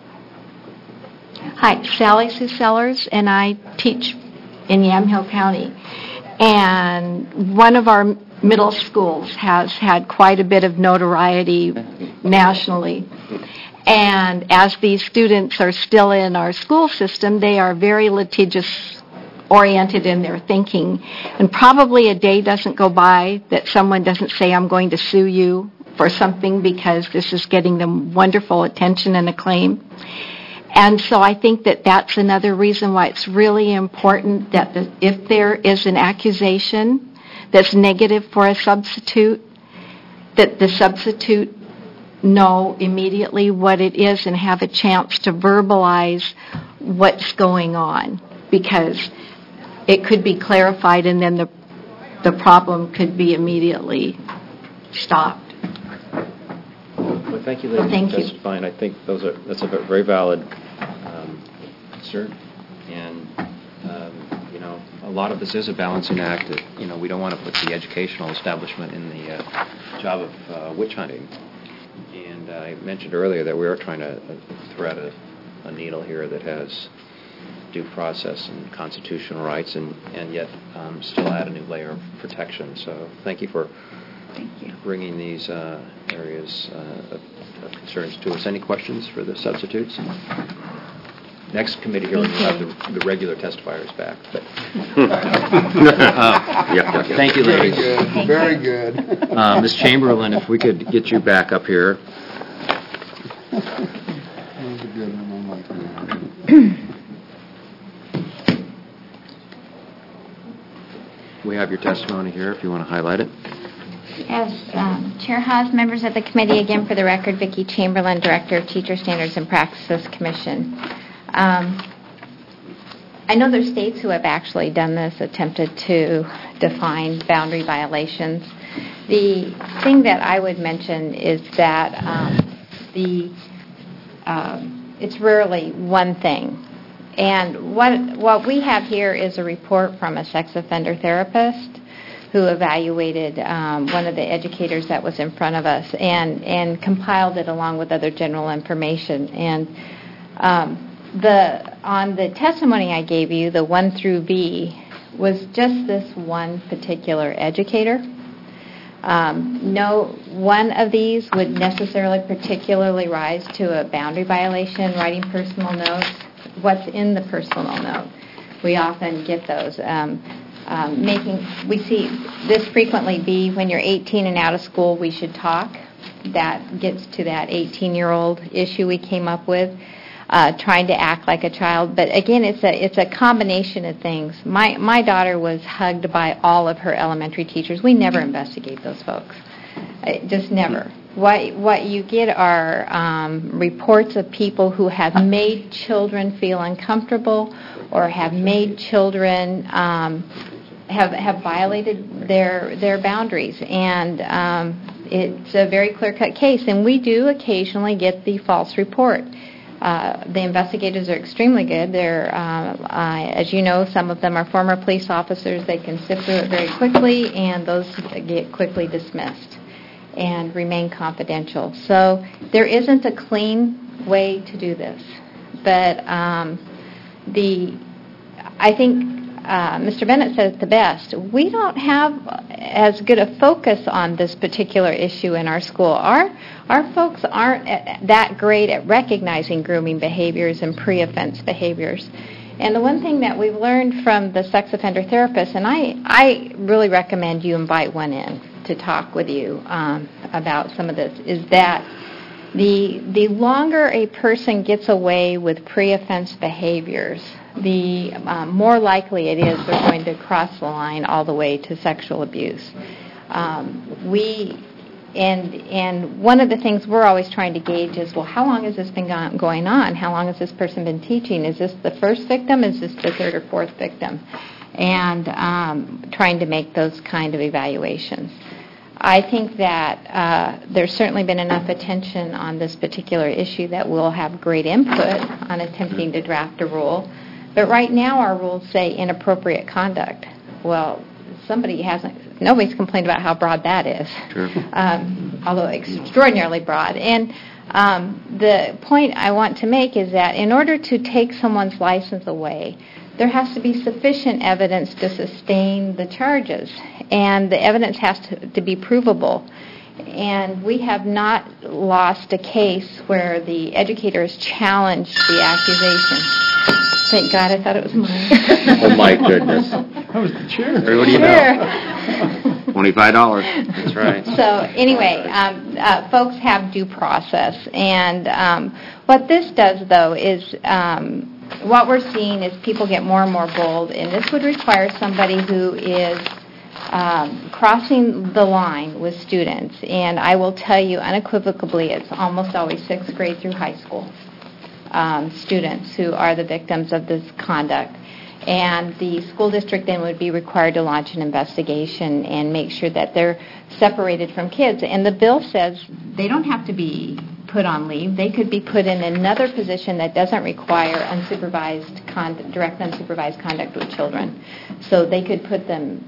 Hi, Sally Sue Sellers, and I teach in Yamhill County. And one of our middle schools has had quite a bit of notoriety nationally. And as these students are still in our school system, they are very litigious-oriented in their thinking. And probably a day doesn't go by that someone doesn't say, I'm going to sue you for something, because this is getting them wonderful attention and acclaim. And so I think that that's another reason why it's really important that if there is an accusation that's negative for a substitute, that the substitute know immediately what it is and have a chance to verbalize what's going on, because it could be clarified and then the problem could be immediately stopped. Well, thank you, ladies. Thank you. That's fine. I think that's a very valid concern. And, a lot of this is a balancing act that, we don't want to put the educational establishment in the job of witch hunting. And I mentioned earlier that we are trying to thread a needle here that has due process and constitutional rights and yet still add a new layer of protection. So thank you for bringing these areas of concerns to us. Any questions for the substitutes? Next committee hearing, we'll have the regular testifiers back. But thank you, ladies. Very good. Ms. Chamberlain, if we could get you back up here. We have your testimony here if you want to highlight it. Yes, Chair Haas, members of the committee, again for the record, Vicki Chamberlain, Director of Teacher Standards and Practices Commission. I know there's states who have actually done this, attempted to define boundary violations. The thing that I would mention is that it's rarely one thing. And what we have here is a report from a sex offender therapist who evaluated one of the educators that was in front of us and compiled it along with other general information. And on the testimony I gave you, the 1 through B, was just this one particular educator. No one of these would necessarily particularly rise to a boundary violation, writing personal notes. What's in the personal note? We often get those. We see this frequently be when you're 18 and out of school, we should talk. That gets to that 18-year-old issue we came up with. Trying to act like a child, but again, it's a combination of things. My daughter was hugged by all of her elementary teachers. We never investigate those folks, just never. what you get are reports of people who have made children feel uncomfortable or have made children have violated their boundaries, and it's a very clear-cut case. And we do occasionally get the false report. The investigators are extremely good. They're, as you know, some of them are former police officers. They can sift through it very quickly, and those get quickly dismissed and remain confidential. So there isn't a clean way to do this. But I think Mr. Bennett said it the best. We don't have as good a focus on this particular issue in our school. Our folks aren't that great at recognizing grooming behaviors and pre-offense behaviors. And the one thing that we've learned from the sex offender therapist, and I really recommend you invite one in to talk with you about some of this, is that the longer a person gets away with pre-offense behaviors, the more likely it is they're going to cross the line all the way to sexual abuse. And one of the things we're always trying to gauge is, well, how long has this been going on? How long has this person been teaching? Is this the first victim? Is this the third or fourth victim? And trying to make those kind of evaluations. I think that there's certainly been enough attention on this particular issue that we'll have great input on attempting to draft a rule. But right now our rules say inappropriate conduct. Well, nobody's complained about how broad that is, sure. Although extraordinarily broad. And the point I want to make is that in order to take someone's license away, there has to be sufficient evidence to sustain the charges, and the evidence has to be provable. And we have not lost a case where the educator has challenged the accusation. Thank God, I thought it was mine. Oh, my goodness. That was the chair. What do you know? $25. That's right. So anyway, folks have due process. And what this does, though, is what we're seeing is people get more and more bold. And this would require somebody who is crossing the line with students. And I will tell you unequivocally, it's almost always 6th grade through high school. Students who are the victims of this conduct. And the school district then would be required to launch an investigation and make sure that they're separated from kids. And the bill says they don't have to be put on leave. They could be put in another position that doesn't require direct unsupervised conduct with children. So they could put them,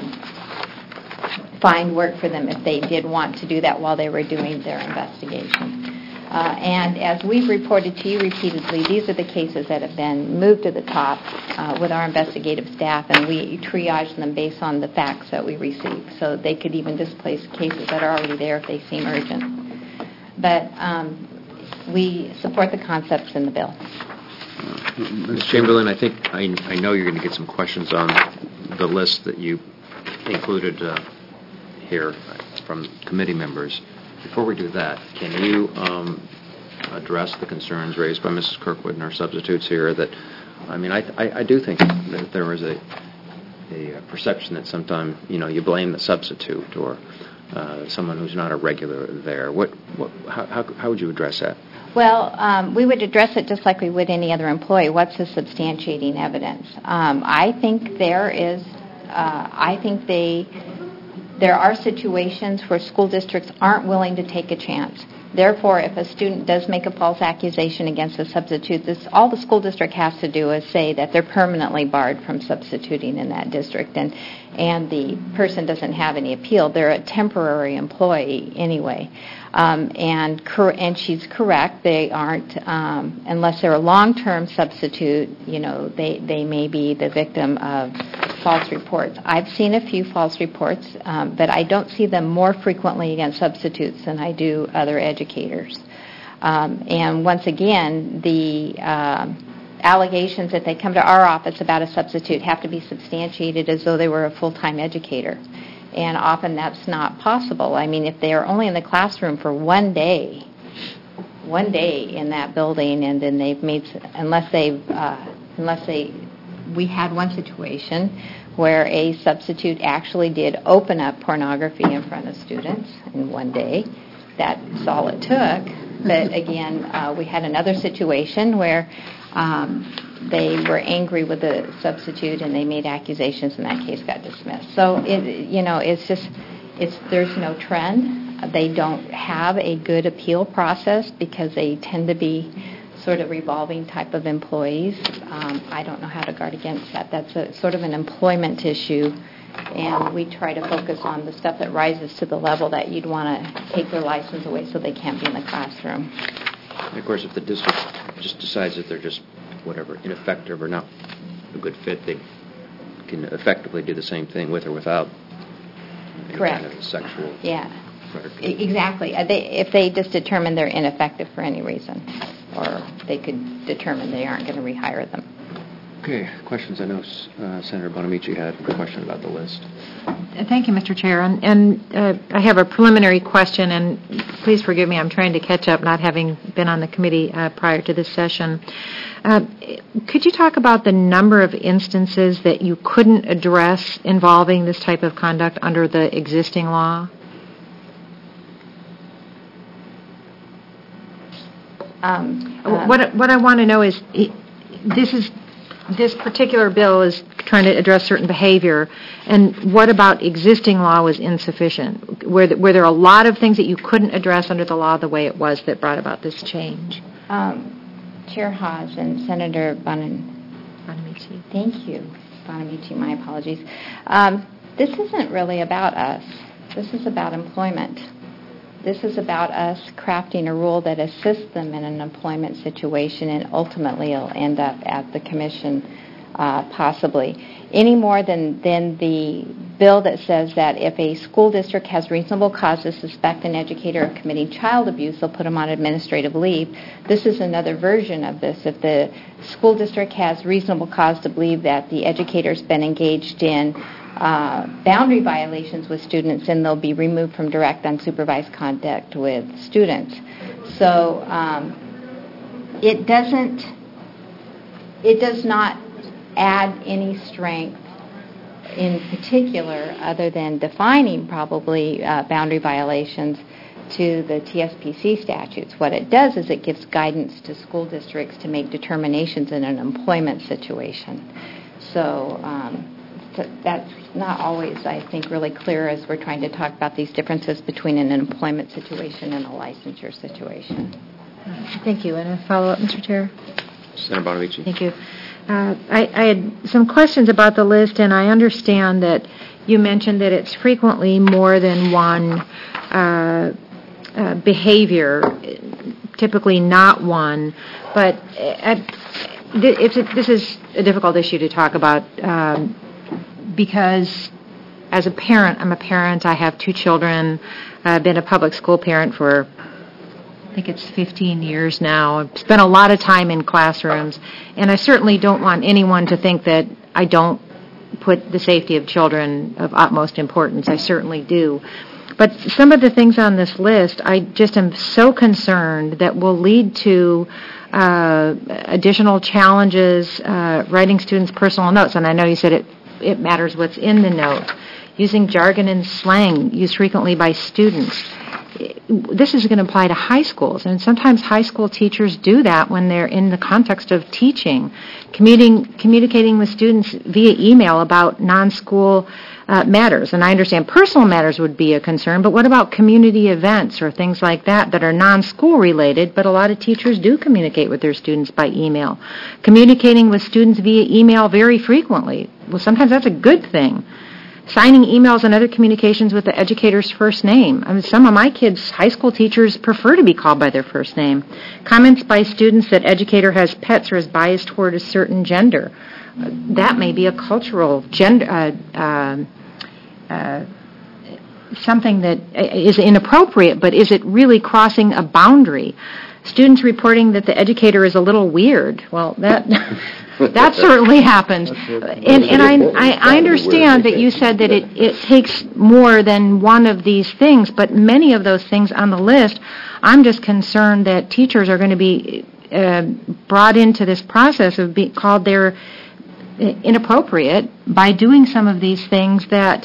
find work for them if they did want to do that while they were doing their investigation. And as we've reported to you repeatedly, these are the cases that have been moved to the top with our investigative staff, and we triage them based on the facts that we receive. So they could even displace cases that are already there if they seem urgent. But we support the concepts in the bill. Ms. Chamberlain, I think I know you're going to get some questions on the list that you included here from committee members. Before we do that, can you address the concerns raised by Mrs. Kirkwood and our substitutes here? That, I mean, I do think that there is a perception that sometimes, you blame the substitute or someone who's not a regular there. How would you address that? Well, we would address it just like we would any other employee. What's the substantiating evidence? I think there are situations where school districts aren't willing to take a chance. Therefore, if a student does make a false accusation against a substitute, all the school district has to do is say that they're permanently barred from substituting in that district, and the person doesn't have any appeal. They're a temporary employee anyway. And she's correct. They aren't, unless they're a long-term substitute, they may be the victim of false reports. I've seen a few false reports, but I don't see them more frequently against substitutes than I do other educators. And once again, the allegations that they come to our office about a substitute have to be substantiated as though they were a full-time educator. And often that's not possible. I mean, if they are only in the classroom for one day in that building, and then they've made, we had one situation where a substitute actually did open up pornography in front of students in one day. that's all it took. But again, we had another situation where they were angry with the substitute and they made accusations, and that case got dismissed. So there's no trend. They don't have a good appeal process because they tend to be sort of revolving type of employees. I don't know how to guard against that. That's a sort of an employment issue, and we try to focus on the stuff that rises to the level that you'd want to take their license away so they can't be in the classroom. And of course, if the district just decides that they're just, whatever, ineffective or not a good fit, they can effectively do the same thing with or without any Correct. kind of sexual... Yeah, exactly. If they just determine they're ineffective for any reason, or they could determine they aren't going to rehire them. Okay, questions? I know Senator Bonamici had a question about the list. Thank you, Mr. Chair. And I have a preliminary question, and please forgive me, I'm trying to catch up, not having been on the committee prior to this session. Could you talk about the number of instances that you couldn't address involving this type of conduct under the existing law? What I want to know is, this particular bill is trying to address certain behavior, and what about existing law was insufficient? Were there a lot of things that you couldn't address under the law the way it was that brought about this change? Chair Haas and Senator Bonamici. Thank you, Bonamici. My apologies. This isn't really about us. This is about employment. This is about us crafting a rule that assists them in an employment situation, and ultimately it'll end up at the commission, possibly. Any more than the bill that says that if a school district has reasonable cause to suspect an educator of committing child abuse, they'll put them on administrative leave. This is another version of this. If the school district has reasonable cause to believe that the educator's been engaged in boundary violations with students, and they'll be removed from direct unsupervised contact with students. So it does not add any strength in particular, other than defining probably boundary violations to the TSPC statutes. What it does is it gives guidance to school districts to make determinations in an employment situation. So that's not always, I think, really clear as we're trying to talk about these differences between an employment situation and a licensure situation. Thank you. And a follow-up, Mr. Chair? Senator Bonamici. Thank you. I had some questions about the list, and I understand that you mentioned that it's frequently more than one behavior, typically not one, but this is a difficult issue to talk about because as a parent, I'm a parent, I have 2 children, I've been a public school parent for I think it's 15 years now. I've spent a lot of time in classrooms, and I certainly don't want anyone to think that I don't put the safety of children of utmost importance. I certainly do. But some of the things on this list, I just am so concerned that will lead to additional challenges writing students' personal notes. And I know you said it matters what's in the note. Using jargon and slang used frequently by students. This is going to apply to high schools, and sometimes high school teachers do that when they're in the context of teaching, communicating with students via email about non-school matters. And I understand personal matters would be a concern, but what about community events or things like that are non-school related, but a lot of teachers do communicate with their students by email. Communicating with students via email very frequently, well, sometimes that's a good thing. Signing emails and other communications with the educator's first name. I mean, some of my kids' high school teachers prefer to be called by their first name. Comments by students that educator has pets or is biased toward a certain gender. That may be a cultural gender, something that is inappropriate, but is it really crossing a boundary? Students reporting that the educator is a little weird. Well, that certainly happens. And I understand that you said that it takes more than one of these things, but many of those things on the list, I'm just concerned that teachers are going to be brought into this process of being called they're inappropriate by doing some of these things that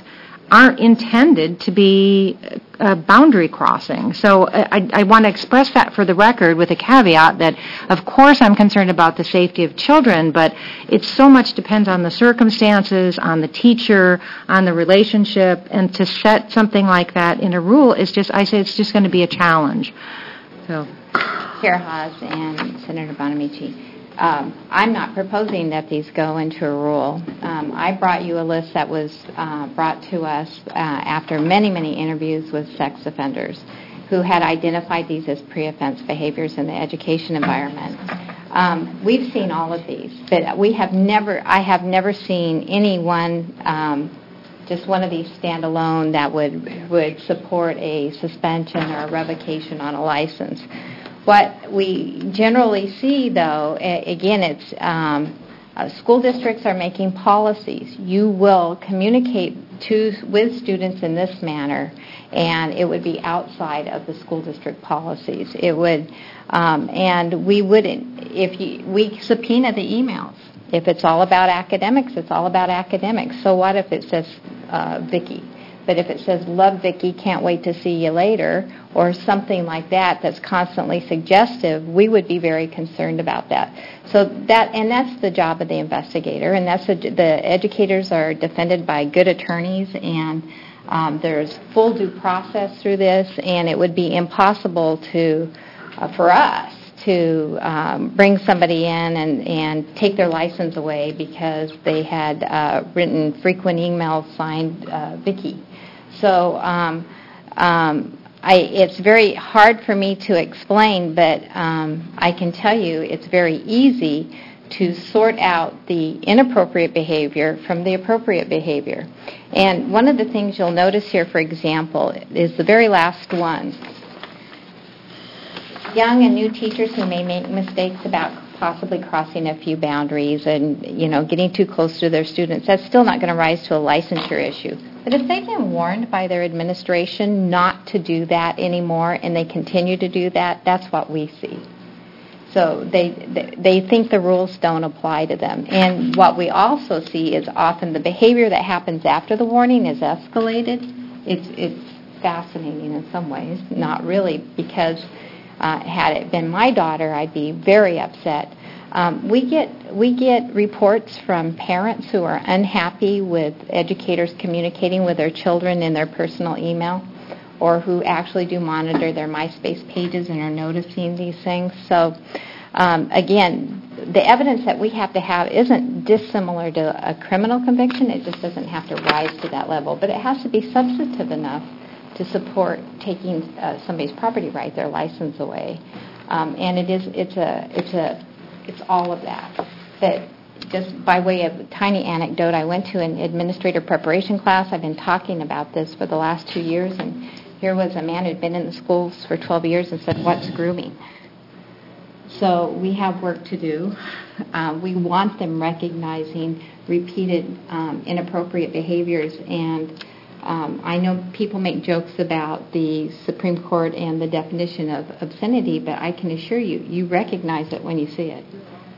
aren't intended to be boundary crossing. So I want to express that for the record with a caveat that, of course, I'm concerned about the safety of children, but it so much depends on the circumstances, on the teacher, on the relationship, and to set something like that in a rule is just, I say it's just going to be a challenge. So, Chair Haas and Senator Bonamici, I'm not proposing that these go into a rule. I brought you a list that was brought to us after many, many interviews with sex offenders who had identified these as pre-offense behaviors in the education environment. We've seen all of these, but I have never seen anyone, just one of these stand alone that would support a suspension or a revocation on a license. What we generally see, though, again, it's school districts are making policies. You will communicate with students in this manner, and it would be outside of the school district policies. It would, and we wouldn't, we subpoena the emails. If it's all about academics, it's all about academics. So what if it says Vicki? But if it says, love Vicki, can't wait to see you later, or something like that that's constantly suggestive, we would be very concerned about that. So that's the job of the investigator, and the educators are defended by good attorneys, and there's full due process through this, and it would be impossible for us to bring somebody in and take their license away because they had written frequent emails signed Vicki. So it's very hard for me to explain, but I can tell you it's very easy to sort out the inappropriate behavior from the appropriate behavior. And one of the things you'll notice here, for example, is the very last one. Young and new teachers who may make mistakes about possibly crossing a few boundaries and, getting too close to their students, that's still not going to rise to a licensure issue. But if they've been warned by their administration not to do that anymore and they continue to do that, that's what we see. So they think the rules don't apply to them. And what we also see is often the behavior that happens after the warning is escalated. It's fascinating in some ways, not really, because had it been my daughter, I'd be very upset. We get reports from parents who are unhappy with educators communicating with their children in their personal email, or who actually do monitor their MySpace pages and are noticing these things. So, again, the evidence that we have to have isn't dissimilar to a criminal conviction. It just doesn't have to rise to that level, but it has to be substantive enough to support taking somebody's property right, their license away, and it's all of that. But just by way of a tiny anecdote, I went to an administrator preparation class. I've been talking about this for the last 2 years, and here was a man who'd been in the schools for 12 years and said, "What's grooming?" So we have work to do. We want them recognizing repeated inappropriate behaviors, and I know people make jokes about the Supreme Court and the definition of obscenity, but I can assure you, you recognize it when you see it.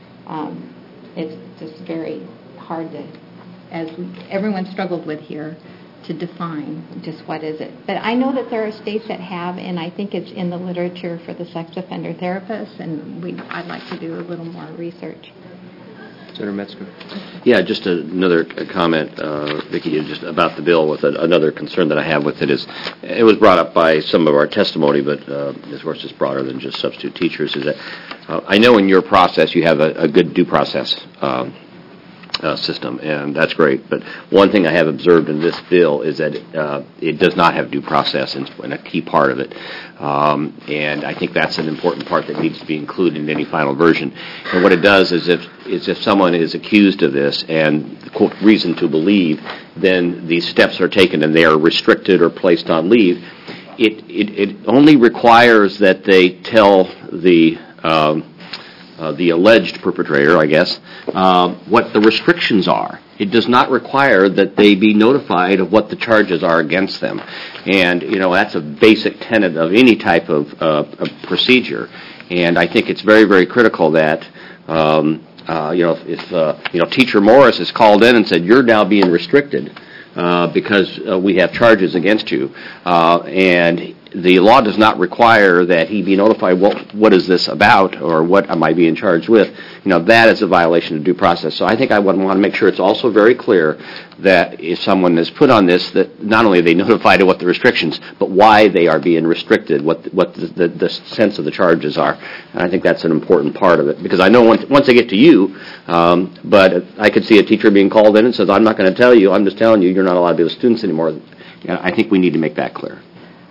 It's just very hard to, as everyone struggled with here, to define just what is it. But I know that there are states that have, and I think it's in the literature for the sex offender therapists, and I'd like to do a little more research. Senator Metzger. Yeah, just another comment, Vicki, just about the bill. With another concern that I have with it is, it was brought up by some of our testimony, but of course it's broader than just substitute teachers, is that I know in your process you have a good due process system, and that's great. But one thing I have observed in this bill is that it does not have due process in a key part of it. And I think that's an important part that needs to be included in any final version. And what it does is if someone is accused of this and, quote, reason to believe, then these steps are taken and they are restricted or placed on leave. It only requires that they tell the alleged perpetrator, I guess, what the restrictions are. It does not require that they be notified of what the charges are against them. And, that's a basic tenet of any type of procedure. And I think it's very, very critical that, if Teacher Morris is called in and said, you're now being restricted, because we have charges against you, and the law does not require that he be notified what is this about or what am I being charged with. That is a violation of due process. So I think I would want to make sure it's also very clear that if someone is put on this, that not only are they notified of what the restrictions, but why they are being restricted, what the sense of the charges are. And I think that's an important part of it, because I know once they get to you, but I could see a teacher being called in and says, I'm not going to tell you, I'm just telling you, you're not allowed to be with students anymore. I think we need to make that clear.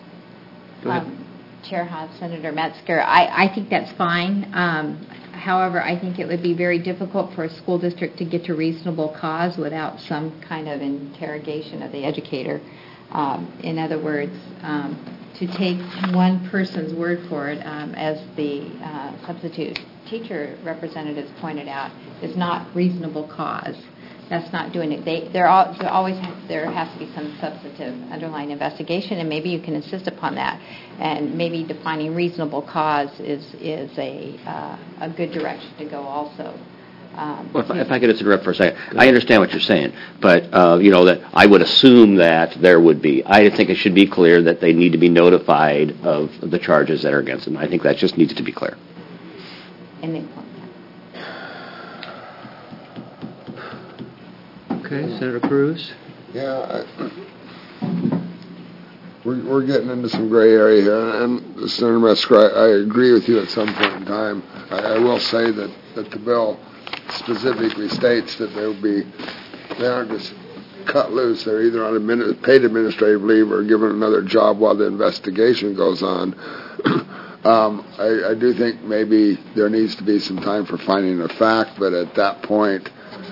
Chair Hobbs, Senator Metzger, I think that's fine. However, I think it would be very difficult for a school district to get to reasonable cause without some kind of interrogation of the educator. In other words, to take one person's word for it, as the substitute teacher representatives pointed out, is not reasonable cause. That's not doing it. There has to be some substantive underlying investigation, and maybe you can insist upon that. And maybe defining reasonable cause is a good direction to go also. If I could just interrupt for a second. I understand what you're saying, but, that I would assume that there would be. I think it should be clear that they need to be notified of the charges that are against them. I think that just needs to be clear. And then, Okay, Senator Cruz? Yeah, we're getting into some gray area here, and Senator Metzger, I agree with you at some point in time. I will say that the bill specifically states that they aren't just cut loose. They're either on paid administrative leave or given another job while the investigation goes on. I do think maybe there needs to be some time for finding a fact, but at that point,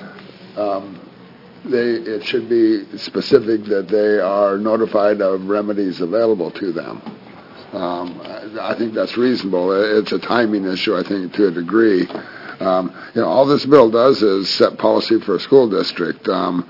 it should be specific that they are notified of remedies available to them. I think that's reasonable. It's a timing issue, I think, to a degree. All this bill does is set policy for a school district.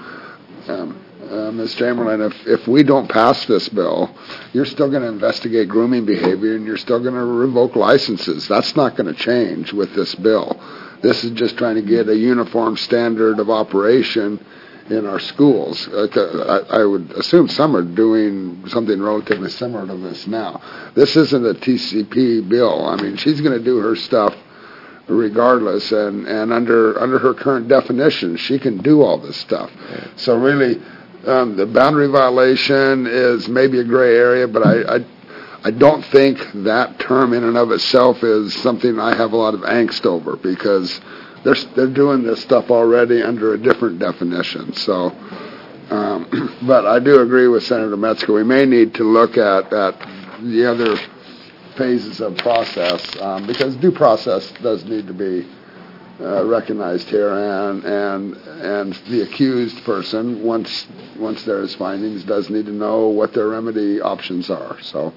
Ms. Chamberlain, if we don't pass this bill, you're still going to investigate grooming behavior and you're still going to revoke licenses. That's not going to change with this bill. This is just trying to get a uniform standard of operation in our schools. I would assume some are doing something relatively similar to this now. This isn't a TCP bill. I mean, she's going to do her stuff regardless, and under her current definition, she can do all this stuff. So really, the boundary violation is maybe a gray area, but I don't think that term in and of itself is something I have a lot of angst over, because they're doing this stuff already under a different definition. So, but I do agree with Senator Metzger. We may need to look at the other phases of process, because due process does need to be recognized here, and the accused person, once there is findings, does need to know what their remedy options are. So,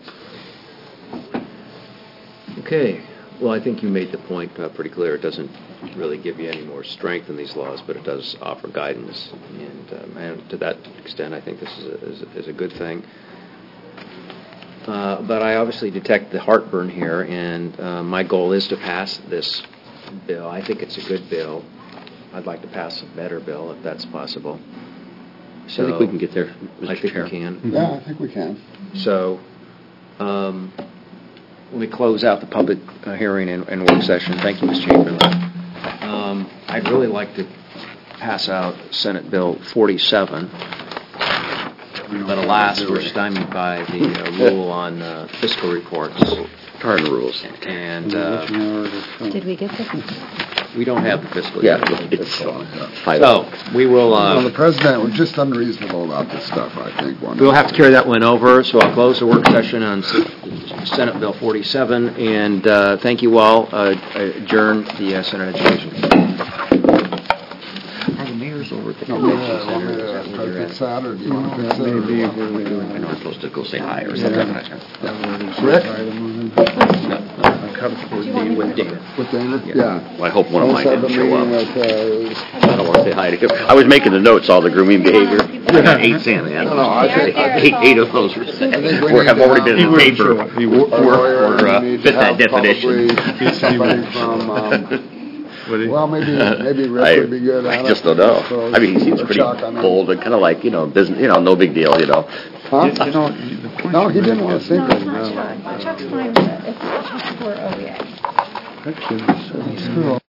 okay. Well, I think you made the point pretty clear. It doesn't really give you any more strength in these laws, but it does offer guidance. And to that extent, I think this is a good thing. But I obviously detect the heartburn here, and my goal is to pass this bill. I think it's a good bill. I'd like to pass a better bill if that's possible. So I think we can get there, Mr. I think Chair. we can. Yeah, I think we can. So we close out the public hearing and work session. Thank you, Ms. Chamberlain. I'd really like to pass out Senate Bill 47, but alas, we're stymied by the rule on fiscal reports. Current rules. And Did we get this? we don't have the fiscal Yeah, year. it's So we will. Well, the president was just unreasonable about this stuff, I think. We'll have to carry that one over, so I'll close the work session on Senate Bill 47, and thank you all. Adjourn the Senate Education. Are the mayors over at the convention center? Is that where you're at? Saturday. I know I'm supposed to go say hi or something. Rick? With Dana. With Dana? Yeah. Yeah. Well, I hope one of mine Also, didn't show up. meeting I don't want to say hi to him. I was making the notes, all the grooming behavior. I got 8 Santa. Eight of those have already been in the paper or fit that definition. Somebody from Well, maybe Rick would be good at it. I just don't know. suppose. I mean, he seems Or pretty Chuck, I mean. bold and kind of like, business, no big deal, Huh? No, he didn't want to think of it. Chuck's fine with it. It's Chuck's for OEA. Actually,